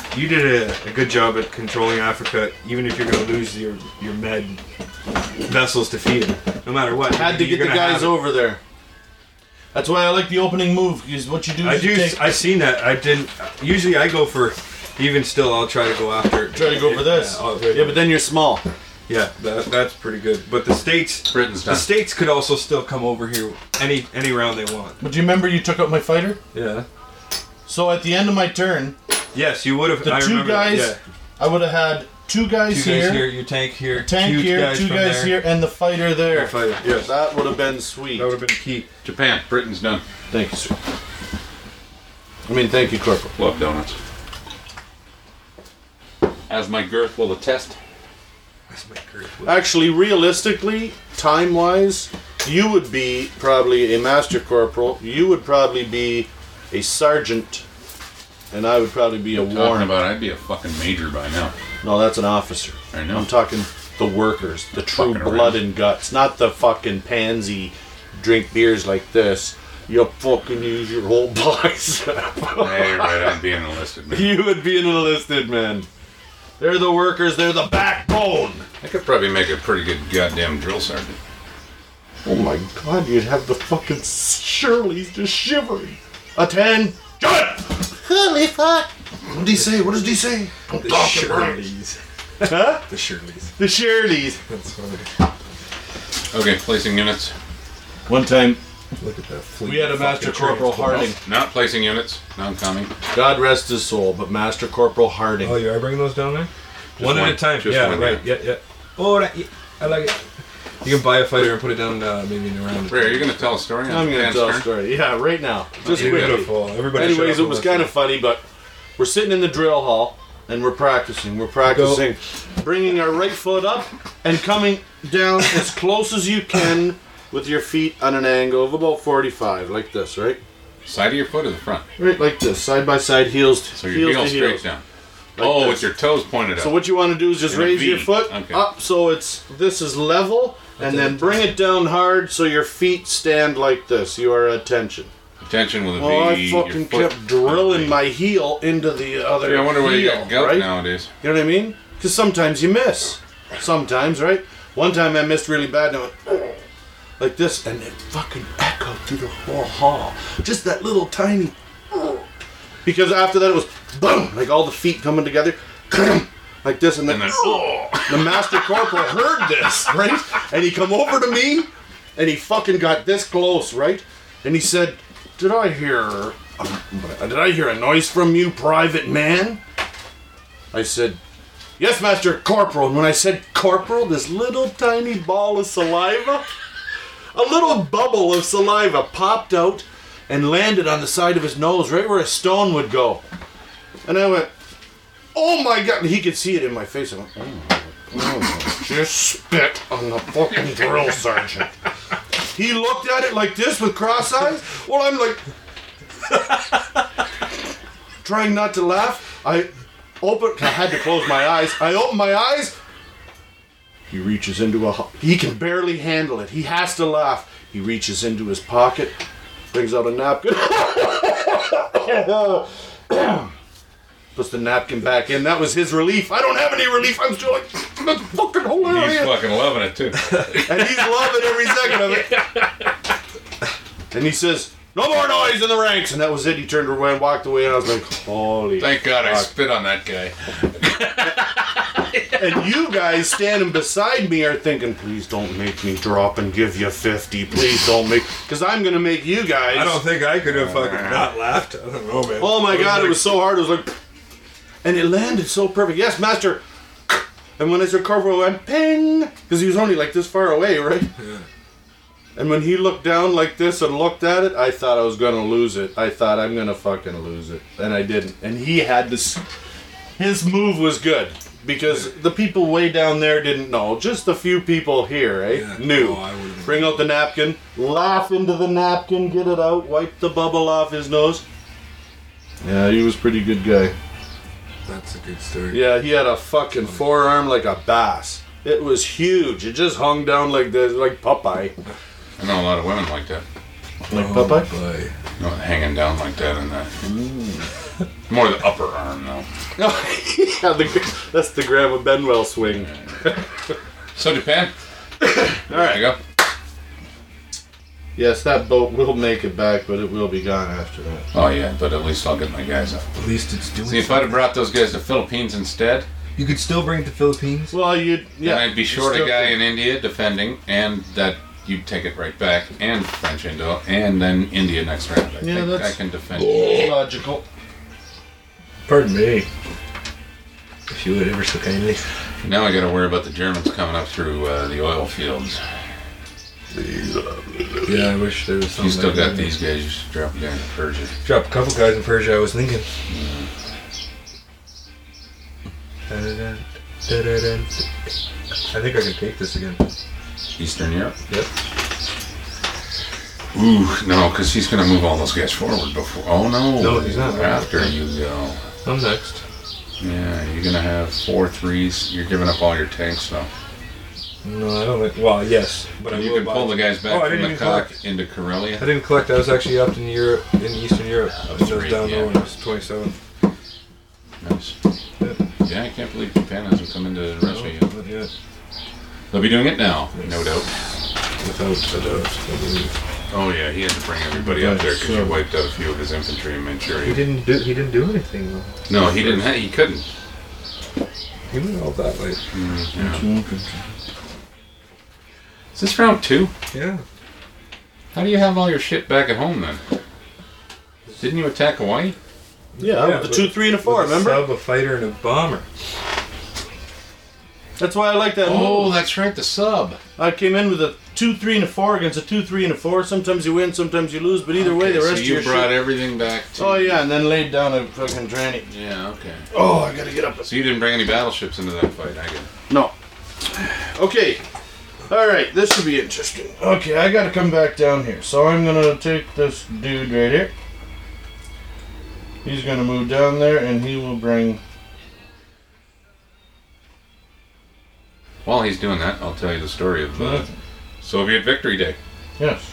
a good job at controlling Africa, even if you're going to lose your med vessels to feed them, no matter what. Had to you're get the gonna guys have it. over there. That's why I like the opening move. Because what you do I is you do. take, I seen that. I didn't. Usually, I go for. Even still, I'll try to go after. try to go for this. Yeah, but then you're small. yeah, that's pretty good. But the states, Britain's the done. states could also still come over here any round they want. But do you remember you took out my fighter? Yeah. So at the end of my turn, Yes, you would have. the I two remember that, guys, yeah. I would have had two guys, Two guys here, here, your tank here, tank two here, guys two from guys there. here, and the fighter there. Fighter, yes. That would have been sweet. That would have been key. Japan. Britain's done. Thank you, sir. I mean, thank you, Corporal. Love donuts. As my girth will attest. That's my girth. Actually, realistically, time-wise, you would be probably a master corporal. You would probably be a sergeant, and I would probably be a Talking warrant. about I'd be a fucking major by now. No, that's an officer. I know. I'm talking the workers, the true Fucking blood around. and guts, not the fucking pansy drink beers like this. You fucking use your whole bicep. Yeah, you're right. I'd be an enlisted man. You would be an enlisted man. They're the workers. They're the backbone. I could probably make a pretty good goddamn drill sergeant. Oh my god, you'd have the fucking Shirleys just shivering. Attention! Holy fuck! What did he say? What does he say? Don't The talk about it. Shirleys. Huh? The Shirleys. The Shirleys. That's funny. Okay, placing units. One time, Look at that fleet. we had a Master Fucking Corporal transport. Harding. Not placing units. Non-coming. God rest his soul, but Master Corporal Harding. Oh, you are bringing those down there? One at one. a time. Just Yeah, one, right. yeah. Yeah, yeah. Oh, yeah. I like it. You can buy a fighter and put it down maybe in a round. Ray, are you going to tell a story? I'm going to tell a turn? story. Yeah, right now. Just quickly. Beautiful. Everybody Anyways, shut it up was and kind of listen. funny, but we're sitting in the drill hall and we're practicing. We're practicing bringing our right foot up and coming down as close as you can with your feet on an angle of about 45, like this, right? Side of your foot or the front? Right, like this, side by side, heels, So your heels heel to straight heels. down. Like oh, this. with your toes pointed up. So what you want to do is just In a raise V. your foot Okay. up so this is level, and then bring it down hard so your feet stand like this. You are at tension. Attention with a V. Oh, I your fucking foot kept drilling my heel into the other Yeah, I wonder why you heel, got gout right? nowadays. You know what I mean? Because sometimes you miss. Sometimes, right? One time I missed really bad and I went, "Oh," like this, and it fucking echoed through the whole hall. Just that little tiny, "Oh." Because after that it was boom, like all the feet coming together, like this, and then, And then, "Oh." The Master Corporal heard this, right? And he come over to me, and he fucking got this close, right? And he said, did I hear a noise from you, private man? I said, Yes, Master Corporal. And when I said corporal, this little tiny ball of saliva, a little bubble of saliva popped out and landed on the side of his nose, right where a stone would go. And I went, oh my God. And he could see it in my face. I went, oh, just spit on the fucking drill sergeant. He looked at it like this with cross eyes. Well, I'm like, trying not to laugh. I had to close my eyes. I opened my eyes. He reaches into he can barely handle it. He has to laugh. He reaches into his pocket, brings out a napkin. Puts the napkin back in. That was his relief. I don't have any relief. I'm still like, that's fucking hilarious. He's fucking loving it too. And he's loving every second of it. And he says, no more noise in the ranks. And that was it. He turned away and walked away. And I was like, holy Thank God I fuck. spit on that guy. And you guys standing beside me are thinking, please don't make me drop and give you 50. Please don't make... Because I'm going to make you guys... I don't think I could have fucking not laughed. I don't know, man. Oh my God, it was so hard. It was like... And it landed so perfect. Yes, Master. And when I said Corporal, I went ping. Because he was only like this far away, right? Yeah. And when he looked down like this and looked at it, I thought I was going to lose it. I thought I'm going to fucking lose it. And I didn't. And he had this... His move was good. Because the people way down there didn't know. Just a few people here, eh? Yeah. Knew. Oh, I would've- Bring out the napkin. Laugh into the napkin. Get it out. Wipe the bubble off his nose. Yeah, he was a pretty good guy. That's a good story. Yeah, he had a fucking forearm like a bass. It was huge. It just hung down like this, like Popeye. I know a lot of women like that. Like Popeye? Boy. You know, hanging down like that and that. More the upper arm though. Yeah, that's the Grandma Benwell swing. So Japan. All There right. you go. Yes, that boat will make it back, but it will be gone after that. Oh yeah, but at least I'll get my guys up. At least it's doing See, if I'd have brought those guys to Philippines instead, You could still bring it to Philippines? Well, yeah. then I'd be short a still guy could. in India defending, and that you'd take it right back, and French Indo, and then India next round. I Yeah, think that's- I can defend. Logical. Pardon me. If you would ever so kindly. Now I got to worry about the Germans coming up through the oil fields. Yeah, I wish there was something. You still like got that. these guys just dropping down to Persia. Drop a couple guys in Persia, I was thinking. I think I can take this again. Eastern Europe? Yep. Ooh, no, because he's going to move all those guys forward before. Oh, no. No, he's not. After you go. I'm next. Yeah, you're going to have 4 3s. You're giving up all your tanks now. No, I don't think. Well, yes, but You can pull the guys back I from didn't the even cock collect. into Karelia. I didn't collect. I was actually up in Europe, in Eastern Europe. I was Great, down yeah. there when I was 27. Nice. Yeah, I can't believe Japan hasn't come into Russia yet. But yeah, They'll be doing it now, no doubt. without a doubt, I believe. Oh yeah, he had to bring everybody up there because you wiped out a few of his infantry in Manchuria. He didn't do anything though. No, he didn't. He couldn't. He went all that way. Yeah. Is this round 2? Yeah. How do you have all your shit back at home then? Didn't you attack Hawaii? Yeah, with the but 2, 3, and a 4, with remember? A sub, a fighter, and a bomber. That's why I like that Oh, move. that's right, the sub. I came in with a 2, 3, and a 4 against a 2, 3, and a 4. Sometimes you win, sometimes you lose, but either way, the Okay, rest so of you your brought shit... everything back to... Oh yeah, and then laid down a fucking tranny. Yeah, okay. Oh, I gotta get up. So you didn't bring any battleships into that fight, I get it. No. Okay. Alright, this should be interesting. Okay, I gotta come back down here. So I'm gonna take this dude right here. He's gonna move down there and he will bring... While he's doing that, I'll tell you the story of Soviet Victory Day. Yes.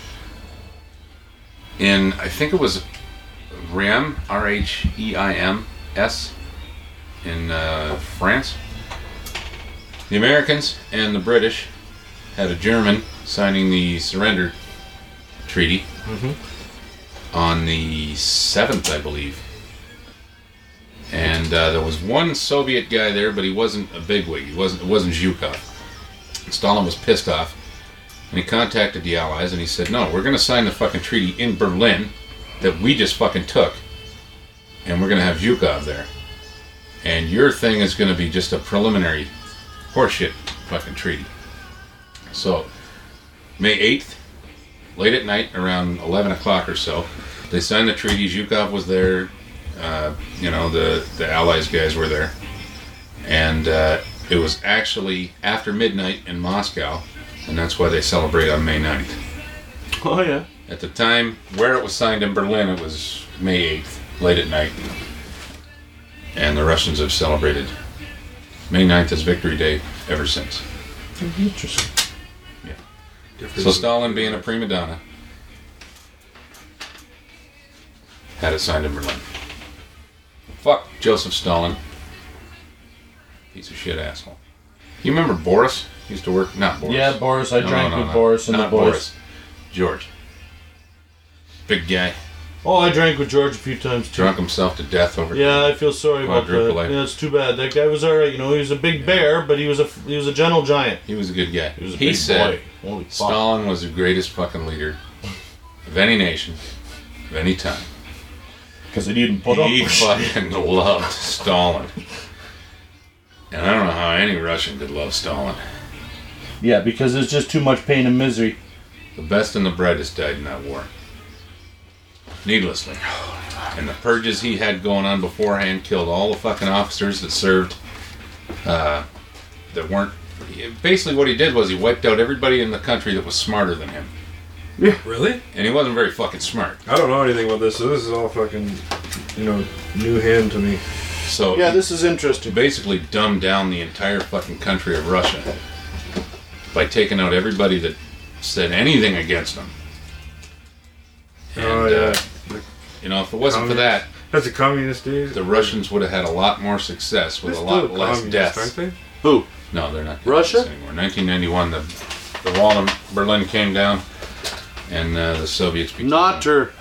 In, I think it was Rheims, R-H-E-I-M-S, in France. The Americans and the British had a German signing the surrender treaty on the 7th, I believe. And there was one Soviet guy there, but he wasn't a bigwig. It wasn't Zhukov. Stalin was pissed off, and he contacted the Allies, and he said, "No, we're going to sign the fucking treaty in Berlin that we just fucking took, and we're going to have Zhukov there." And your thing is going to be just a preliminary horseshit fucking treaty. So, May 8th, late at night, around 11 o'clock or so, they signed the treaty. Zhukov was there. The Allies guys were there. And it was actually after midnight in Moscow, and that's why they celebrate on May 9th. Oh, yeah. At the time, where it was signed in Berlin, it was May 8th, late at night. And the Russians have celebrated May 9th as Victory Day ever since. Interesting. Yeah. So Stalin, being a prima donna, had it signed in Berlin. Fuck Joseph Stalin. Piece of shit asshole. You remember Boris? He used to work... Not Boris. Yeah, Boris. I drank with Boris and not the boys. Boris. George. Big guy. Oh, I drank with George a few times, too. Drunk himself to death over... Yeah, I feel sorry about that. Quadruple. Yeah, it's too bad. That guy was alright. He was a big bear, but he was a gentle giant. He was a good guy. He was a He big said boy. Holy fuck. Stalin was the greatest fucking leader of any nation, of any time. Because he didn't put He up. fucking loved Stalin. And I don't know how any Russian could love Stalin. Yeah, because there's just too much pain and misery. The best and the brightest died in that war. Needlessly. And the purges he had going on beforehand killed all the fucking officers that served, that weren't... Basically what he did was he wiped out everybody in the country that was smarter than him. Yeah. Really? And he wasn't very fucking smart. I don't know anything about this, so this is all fucking, new hand to me. So Yeah, this is interesting. basically dumbed down the entire fucking country of Russia by taking out everybody that said anything against him. And, if it wasn't for that, That's the communist days. the Russians would have had a lot more success with They're a lot still less communist, deaths. aren't they? Who? No, they're not Russia? communists anymore. 1991, the wall of Berlin came down, and the Soviets became... Notre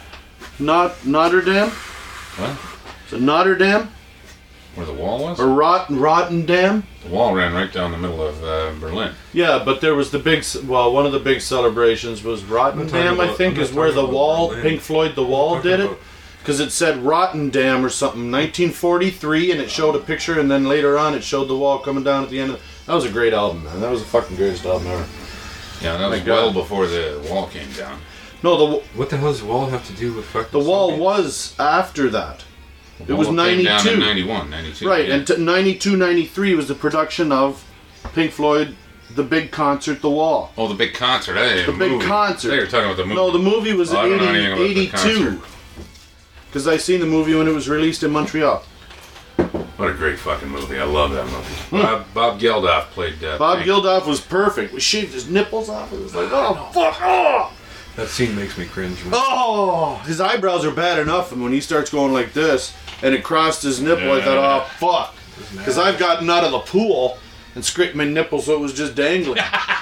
Dame? What? Is it Notre Dame? Where the wall was? Or Rotterdam? The wall ran right down the middle of Berlin. Yeah, but there was one of the big celebrations was Rotterdam, I think, is where the wall, Pink Floyd, The Wall did it. Because it said Rotterdam or something, 1943, and it showed a picture, and then later on it showed the wall coming down at the end of That was a great album, man. That was the fucking greatest album ever. Yeah, that was well before the wall came down. No, what the hell does the wall have to do with fucking... The wall was after that. It was 92. Came down in 91, 92. Right, yeah. and 92, 93 was the production of Pink Floyd, the big concert, The Wall. Oh, the big concert. The big concert. They were talking about the movie. No, the movie was I don't know in anything about the 82. concert. Because I seen the movie when it was released in Montreal. What a great fucking movie. I love that movie. Bob Geldof played... Bob Pink. Geldof was perfect. We shaved his nipples off. It was like, oh, fuck, oh! That scene makes me cringe. Oh! His eyebrows are bad enough, and when he starts going like this, and it crossed his nipple, I thought, oh, fuck. Because I've gotten out of the pool and scraped my nipple so it was just dangling.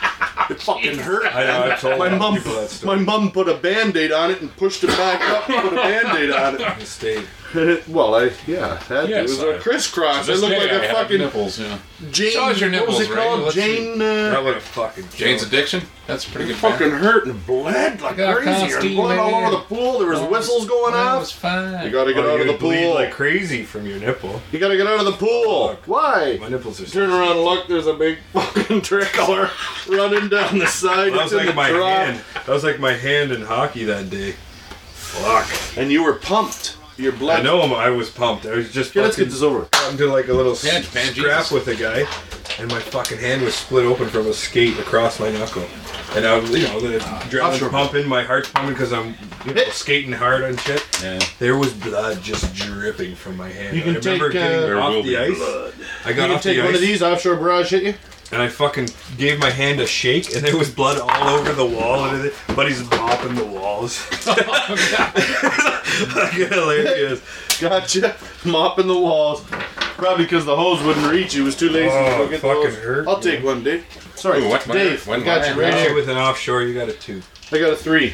It fucking hurt. I know, I've told My mom, people that story. my mom put a Band-Aid on it and pushed it back up and put a Band-Aid on it. It stayed. Well, had to. It was a crisscross. I looked like a fucking nipples, yeah. Jane. Show us your what was nipples, it Ray. called? Let's see. Jane. That would have fucking Jane's killed. Addiction? That's a pretty good Fucking band. hurt and bled like got crazy. There was Constantine blood all in over here. the pool. There was whistles going That off. was fine. You gotta get Oh, out of you the bleed pool. like crazy from your nipple. You gotta get out of the pool. Look. Why? My nipples are... Turn around and look. There's a big fucking trickler running down the side. That It's was in like the my drop. hand. That was like my hand in hockey that day. Fuck. And you were pumped. Your blood. I know I was pumped. I was just Okay, let's get fucking this over. got into like a little Yeah, Japan, scrap Jesus. with a guy, and my fucking hand was split open from a skate across my knuckle. And I was, the adrenaline's Offshore. pumping, my heart's pumping because I'm skating hard and shit. Yeah. There was blood just dripping from my hand. You can I remember take, getting There off will the be ice. blood. I You got can off take the one ice, of these. Offshore barrage hit you. and I fucking gave my hand a shake, and there was blood all over the wall. And buddy's mopping the walls. Fucking hilarious. Gotcha. Mopping the walls. Probably because the hose wouldn't reach. He was too lazy to Oh, go get the fucking hose. hurt, I'll take man. one, Dave. Sorry, Ooh, what- Dave. when- I got when- you right Hey, here. with an offshore, you got a 2. I got a 3.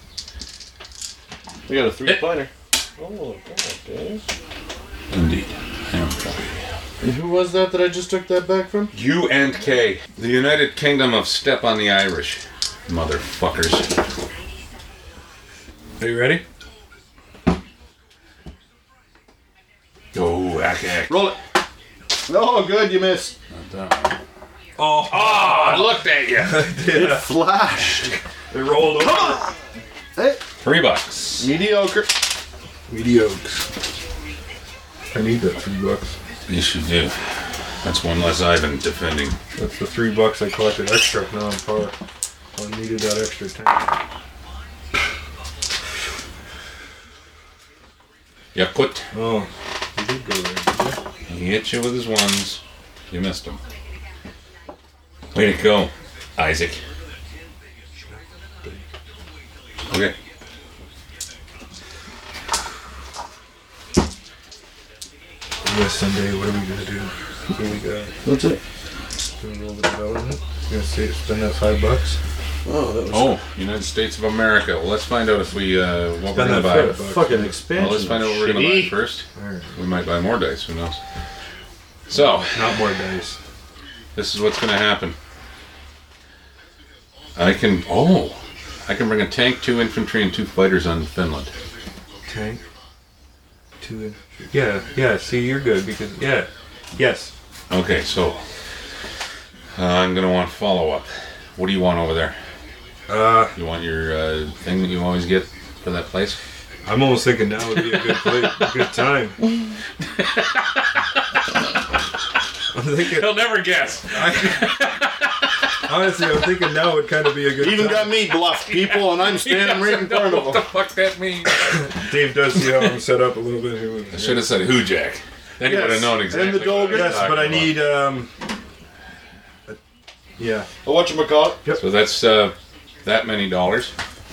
I got a 3-pointer. Oh, God, Dave. Indeed. And who was that I just took that back from? U and K. The United Kingdom of Step on the Irish. Motherfuckers. Are you ready? Oh, ack. Roll it. Oh, good, you missed. Not that one. Oh, Oh, I looked at you. It flashed. it rolled over. Hey, $3. mediocre. Mediocre. I need that $3. Yes, you do. That's one less Ivan defending. That's the $3 I collected extra now on par. I needed that extra 10. You put. Oh, he did go there, did He hit you with his ones. You missed him. Way to go, Isaac. Okay. Yes, Sunday, what are we gonna do? What do we got? That's it. Doing a little bit of development. Gonna spend that $5. Oh, that was Oh, United States of America. Well, let's find out if we what we're Spend gonna that buy. $5. fucking expansion. Well, let's find out what we're gonna buy Shitty. first. Alright. We might buy more dice. Who knows? So Not more dice. this is what's gonna happen. I can bring a tank, 2 infantry, and 2 fighters on Finland. Tank. 2 infantry. Yeah, see, you're good because, yes. Okay, so I'm gonna want follow up. What do you want over there? You want your thing that you always get for that place? I'm almost thinking now would be a good time. I'm thinking, He'll never guess. honestly, I'm thinking now would kind of be a good Even time. got me bluffed, people, and I'm standing right in front of What the them. fuck that means? Dave does see how I'm set up a little bit. I should have said who, Jack. Then you would have known exactly. And the what I was Doger. Yes, talking but I about. need, yeah. Oh, whatchamacallit? So that's that many dollars.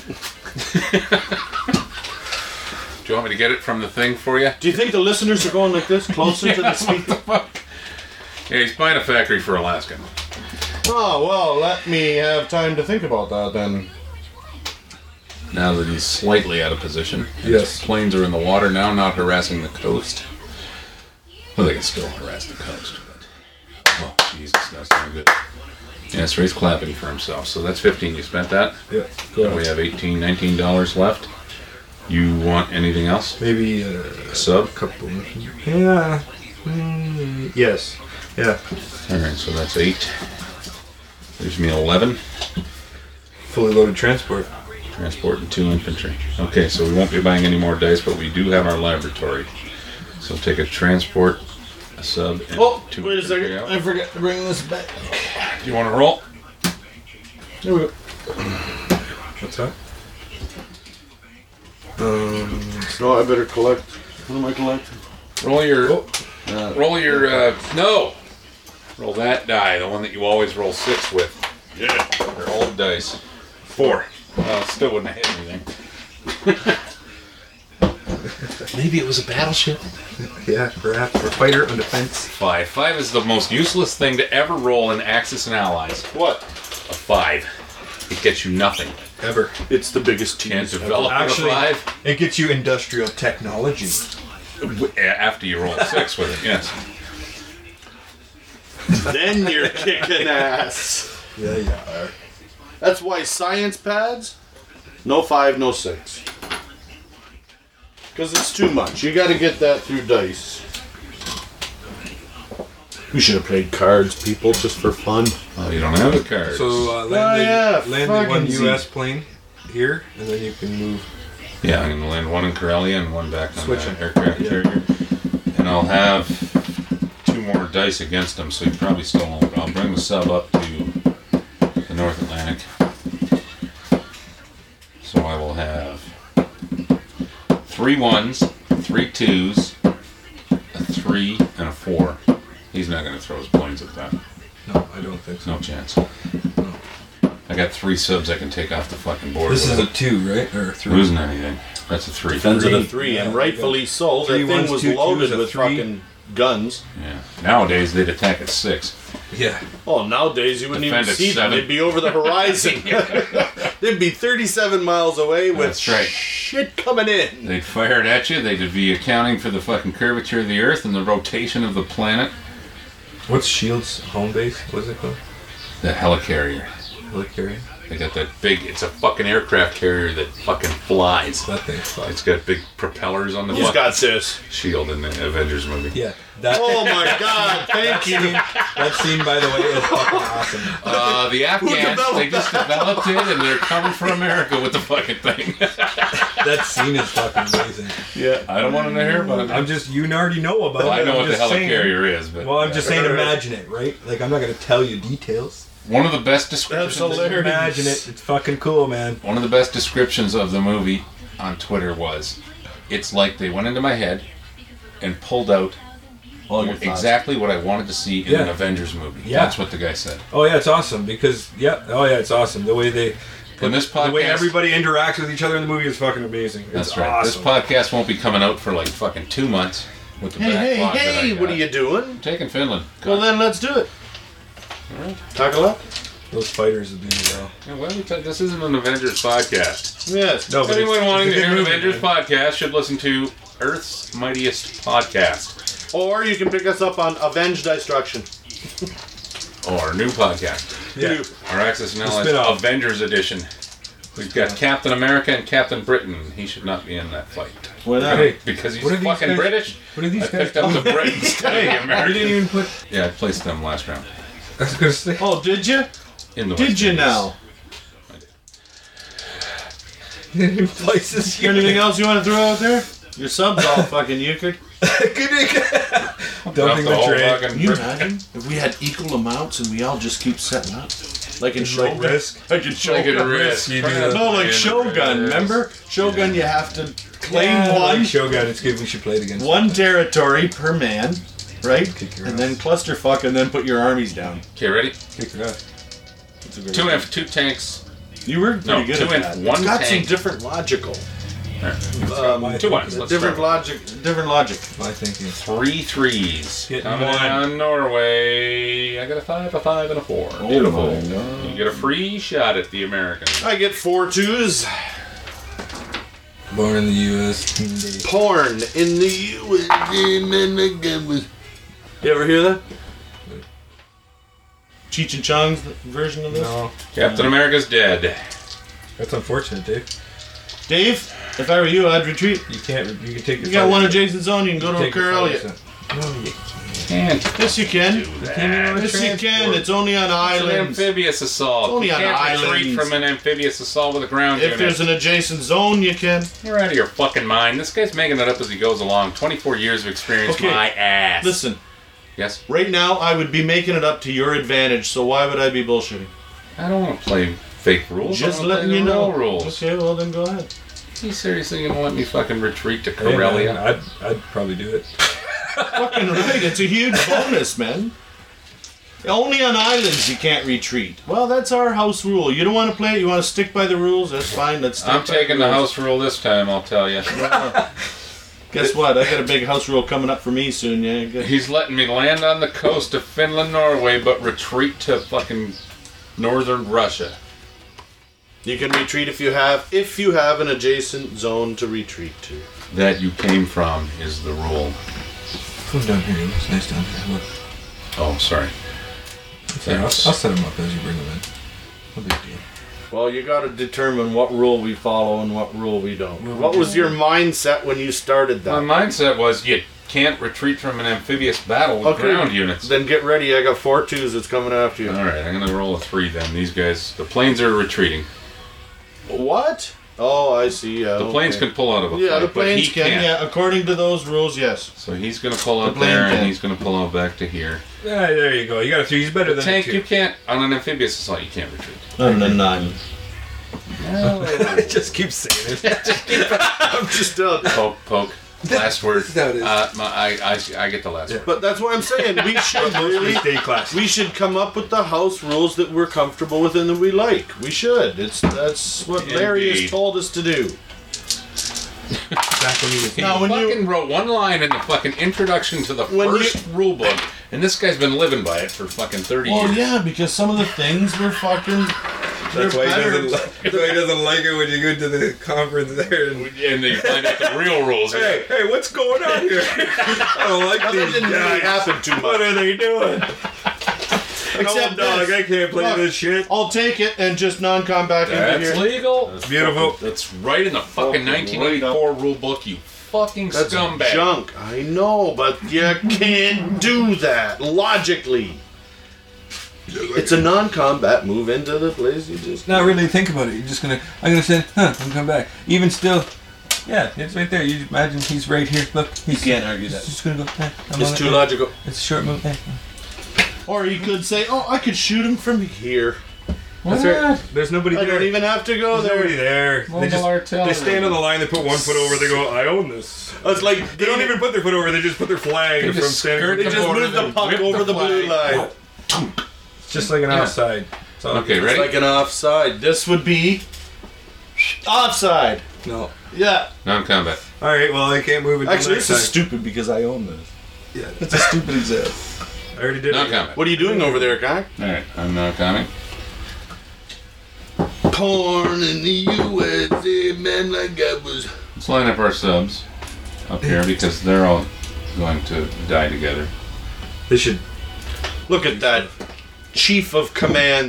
Do you want me to get it from the thing for you? Do you think the listeners are going like this, closer to the speaker? Yeah, he's buying a factory for Alaska. Oh, well, let me have time to think about that then. Now that he's slightly out of position. And Yes. his planes are in the water now, not harassing the coast. Well, they can still harass the coast, but... Oh, Jesus, that's not good. Yeah, so he's clapping for himself. So that's 15. You spent that? Yeah, go And we ahead. have $18, $19 left. You want anything else? Maybe A sub? a couple. Yeah. Yes. Yeah. Alright, so that's 8. There's me 11. Fully loaded transport. Transport and 2 infantry. Okay, so we won't be buying any more dice, but we do have our laboratory. So take a transport, a sub, and Oh, 2 wait a infantry second. out. I forgot to bring this back. Do you want to roll? There we go. What's that? No, I better collect. What am I collecting? Roll your... Oh. Roll your... no! Roll that die, the one that you always roll 6 with. Yeah. They're old dice. 4. Well, it still wouldn't have hit anything. Maybe it was a battleship. Yeah, perhaps. Or fighter on defense. 5. 5 is the most useless thing to ever roll in Axis and Allies. What? A 5. It gets you nothing. Ever. It's the biggest Can't tease. develop Actually- a 5 It gets you industrial technology. after you roll 6 with it, yes. Then you're kicking ass. Yeah, yeah. That's why science pads, no 5, no 6. Because it's too much. You got to get that through dice. We should have played cards, people, just for fun. Well, you don't have the cards. So yeah, land one fucking U.S. plane here, and then you can move. yeah, I'm going to land 1 in Corellia and 1 back on Switching. the aircraft Yeah. carrier. And I'll have 2 more dice against them, so you probably still won't. But I'll bring the sub up to the North Atlantic. So I will have 3 1s, 3 2s, a 3, and a 4. He's not going to throw his planes at that. No, I don't think so. No chance. I got 3 subs I can take off the fucking board. This is a without 2, right? Or 3? losing anything. That's a 3. Depends on a 3. 3, and Yeah, rightfully so. Three That thing ones, was 2 twos, loaded a with 3. fucking guns. Yeah. Nowadays they'd attack at 6. Yeah. Oh, nowadays you wouldn't Defend even at see them. 7. They'd be over the horizon. They'd be 37 miles away with That's right. shit coming in. They'd fire it at you. They'd be accounting for the fucking curvature of the Earth and the rotation of the planet. What's Shield's home base? What's it called? The helicarrier. Helicarrier? They got that big. It's a fucking aircraft carrier that fucking flies. That thing's fun. It's got big propellers on the Who's got this? shield in the Avengers movie. Yeah. That, Oh my God! Thank you. that scene, by the way, is fucking awesome. The Afghans, developed they just developed it and they're coming for America with the fucking thing. That scene is fucking amazing. Yeah. I don't want them to hear about it. I'm just, you already know about Well, it. I know I'm what the just saying- helicarrier is, but Well, I'm just saying, imagine it, right? Like, I'm not going to tell you details. one of the best descriptions. That's hilarious. Imagine it. It's fucking cool, man. One of the best descriptions of the movie on Twitter was, it's like they went into my head and pulled out exactly what I wanted to see in an Yeah. Avengers movie. Yeah. That's what the guy said. Oh, yeah, it's awesome because, it's awesome. The way they... In this The way podcast, everybody interacts with each other in the movie is fucking amazing. It's that's right. awesome. This podcast won't be coming out for like fucking 2 months with the backlog that I got. What are you doing? I'm taking Finland. Well, then let's do it. Alright. Talk a lot? Those fighters would do well. Yeah, why don't we this isn't an Avengers podcast. Yes. No, but Anyone it's wanting a to good hear an movie, Avengers man. podcast should listen to Earth's Mightiest Podcast. Or you can pick us up on Avenged Destruction. Or our new podcast. Yeah. Our Access Now is spin-off. Avengers Edition. We've got Captain America and Captain Britain. He should not be in that fight. Why not? Hey, Because he's What are these fucking guys- British. what are these I guys picked up the Brit instead of the you didn't American. even put... Yeah, I placed them last round. I was going to say... Oh, did you? In the Did West you Indies. now? in places Anything else you want to throw out there? Your sub's all fucking euchred. Dumping the the whole tray. fucking Can you Brit- imagine if we had equal amounts and we all just keep setting up? Like in Like Shogun. Risk. Like in Like Shogun. a risk. You do that. No, like Shogun. Remember? Shogun, you have to claim one Like Shogun, it's good. We should play it again. one territory per man, right? Kick your And ass. then clusterfuck and then put your armies down. Okay, ready? Kick your ass. That's a great 2 idea. inf, 2 tanks. You were pretty No, good 2 at inf, that. 1 It's got tank. some different logical. My 2 ones. Let's Different start. logic. My thinking. 3 threes. Getting Coming one. on Norway. I got a 5, a 5, and a 4. Oh Beautiful. my God. You get a free shot at the Americans. I get 4 twos. Born in the U.S. Porn in the U.S. You ever hear that? Cheech and Chong's version of this? No. Captain America's dead. That's unfortunate, Dave. Dave, if I were you, I'd retreat. You can't. You can take your. You got one adjacent zone, you can go to a Take your Corellia. fight. No, you Can't Yes, you can. do that. Yes, you can. It's only on It's an islands. amphibious assault. Only You on can't retreat islands. from an amphibious assault with a ground If unit. there's an adjacent zone, you can. You're out of your fucking mind. This guy's making it up as he goes along. 24 years of experience, Okay. my ass. Listen, Yes? right now I would be making it up to your advantage, so why would I be bullshitting? I don't want to play fake rules. Just I wanna letting play you the know. real rules. Okay, well then go ahead. You seriously gonna let me fucking retreat to Hey, man, Corellia? I'd probably do it. Fucking right, it's a huge bonus, man. Only on islands you can't retreat. Well, that's our house rule. You don't want to play it, you want to stick by the rules, that's fine. Let's stick I'm by taking the rules. house rule this time, I'll tell you. Guess what? I got a big house rule coming up for me soon, yeah. Good. He's letting me land on the coast of Finland, Norway, but retreat to fucking northern Russia. You can retreat if you have an adjacent zone to retreat to. That you came from is the rule. Come down here. It's nice down here. Look. Oh, sorry. Yeah, I'll set them up as you bring them in. No big deal. Well, you got to determine what rule we follow and what rule we don't. What was your mindset when you started My that? mindset was you can't retreat from an amphibious battle with ground units. Then get ready. I got 4 twos that's coming after you. Alright, I'm gonna roll a 3 then. These guys, the planes are retreating. What? Oh, I see. Yeah, The planes okay. can pull out of a Yeah, fight, the but planes he can. can't. Yeah, according to those rules, yes. So he's gonna pull out The plane there, and can. he's gonna pull out back to here. Yeah, there you go. You got a 3. He's better The than tank, a you 2. can't, on an amphibious assault, you can't retreat. No, no, no. Just keep saying it. I'm just done. Poke. Last word. That's how it is. I get the last word. But that's what I'm saying. We should really. Stay classy. We should come up with the house rules that we're comfortable with and that we like. We should. That's what Larry Indeed. has told us to do. Back when he was He Now, when you- fucking wrote one line in the fucking introduction to the When first rule book, and this guy's been living by it for fucking 30 Well, years. yeah, because some of the things were fucking. That's why he better. doesn't. That's why he doesn't like it when you go to the conference there. And, And they find out the real rules. hey, what's going on here? I don't like That these didn't really guys. happen too What much. are they doing? Except dog, I can't play Look, this shit. I'll take it and just non-combat into That's here. legal. It's beautiful. That's right in the fucking Fucking 1984 rule book, you fucking That's scumbag. junk. I know, but you can't do that logically. It's a non-combat move into the place. You just Not really think about it. You're just gonna. I'm gonna say, I'm come back. Even still, yeah, it's right there. You imagine he's right here. Look, he's can't argue that. He's just gonna go. I'm It's on too it. logical. It's a short move. Or you could say, "Oh, I could shoot him from here. What's That's right. There's nobody I there. don't even have to go There's nobody there." there. They stand on the line. They put one foot over. They go, "I own this." It's like They don't even put their foot over. They just put their flag They from just standing. skirt They the just border, move the then puck whip over the blue flag. line. It's just like an Yeah. offside. It's all Okay, good. ready? Like an offside. This would be offside. No. Yeah. Non-combat. All right. Well, I can't move it. Actually, next this is time. stupid because I own this. Yeah. It's a stupid example. I already did it. Non-combat. What are you doing over there, guy? Alright, I'm non-coming. Porn in the USA, man, like I was. Let's line up our subs up here because they're all going to die together. They should Look at that. Chief of Command.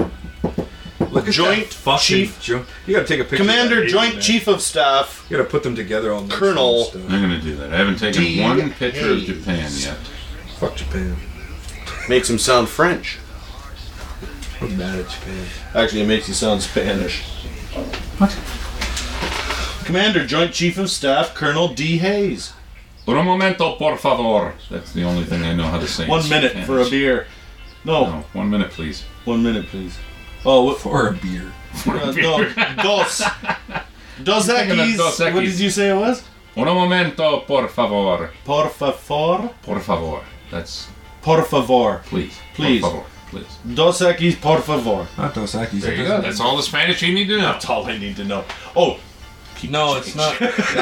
look at Joint that fucking Chief- You gotta take a picture. Commander, of that Joint man. Chief of Staff. You gotta put them together on this Colonel. stuff. I'm going to do that. I haven't taken D. one picture of Hayes. Japan yet. Fuck Japan. Makes him sound French. I'm mad at Japan. Actually, it makes you sound Spanish. What? Commander, Joint Chief of Staff, Colonel D. Hayes. Un momento, por favor. That's the only thing I know how to say. 1 minute in for a Spanish. beer. No, No, 1 minute, please. 1 minute, please. Oh, what? For a beer. No, dos. Dos Thinking of Equis. Dos What Equis. did you say it was? Un momento, por favor. Por favor. Por favor. That's Por favor. please. Please. Por favor. Please. Dos Equis, por favor. Not Dos Equis. There you go. That's all the Spanish you need to know. That's all I need to know. Oh, No, it's not.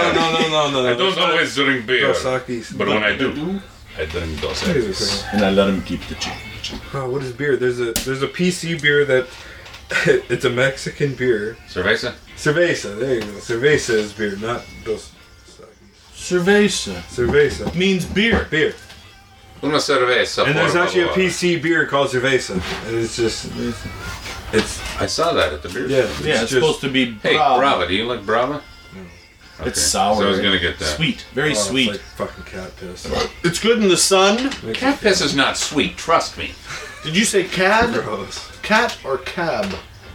No. I don't always drink beer, Kawasakis. but when I do, I drink Dos Equis. and I let him keep the chicken. Oh, what is beer? There's a PC beer that it's a Mexican beer. Cerveza? Cerveza. There you go. Cerveza is beer, not Dos Equis. Cerveza Cerveza. means beer. Beer. Una cerveza, And por there's actually a favor. PC beer called Cerveza. And it's just it's I saw that at the beer. yeah. Yeah, it's supposed to be Hey, Brava. Brava. Do you like Brava? Okay. It's sour. So I was gonna get that. Sweet, very It's sweet. like fucking cat piss. It's good in the sun. Cat piss is not sweet. Trust me. Did you say cad? Gross. Cat or cab?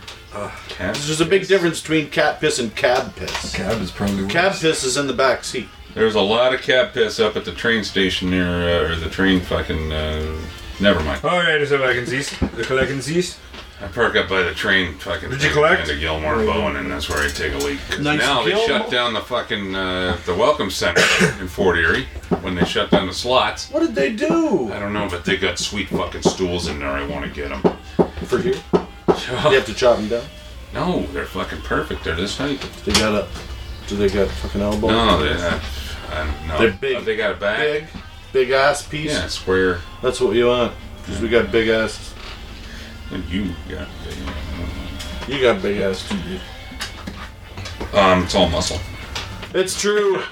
Cat There's a big difference between cat piss and cab piss. Cab is probably worse. Cab piss is in the back seat. There's a lot of cat piss up at the train station near, or the train fucking. Never mind. All right, so I can see the collecting seas. I park up by the train fucking. Did you collect? Into Gilmore Bowen, and that's where I take a leak. 'Cause Nice now they Gilmore. shut down the fucking the Welcome Center in Fort Erie when they shut down the slots. What did they do? I don't know, but they got sweet fucking stools in there. I want to get them. For here? You have to chop them down. No, they're fucking perfect. They're this height. They got a. Do they got fucking elbow? No, no. They're big. They got a bag. Big ass piece. Yeah, square. That's what you want. Because we got big asses. And you got big. You got big ass too, dude. It's all muscle. It's true.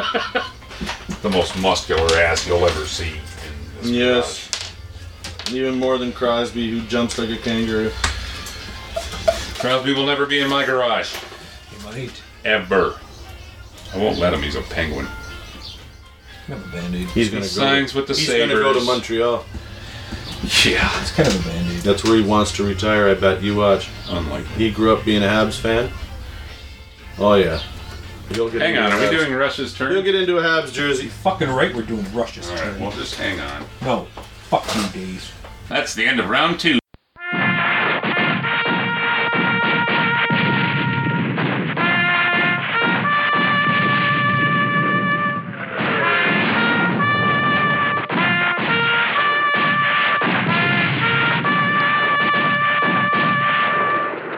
The most muscular ass you'll ever see. In this Yes. Even more than Crosby, who jumps like a kangaroo. garage. Crosby will never be in my garage. He might. Ever. I won't let him. He's a penguin. Have a band-aid. He's He gonna signs with the He's Sabres. gonna go to Montreal. Yeah. It's kind of a band-aid. That's where he wants to retire. I bet you watch. Unlikely. He grew up being a Habs fan. Oh yeah. He'll get Hang into on, a are we Habs- doing Rush's turn? He'll get into a Habs jersey. Fucking right, we're doing Rush's Alright, turn. we'll just hang on. No. Fuck you, Dave. That's the end of round 2.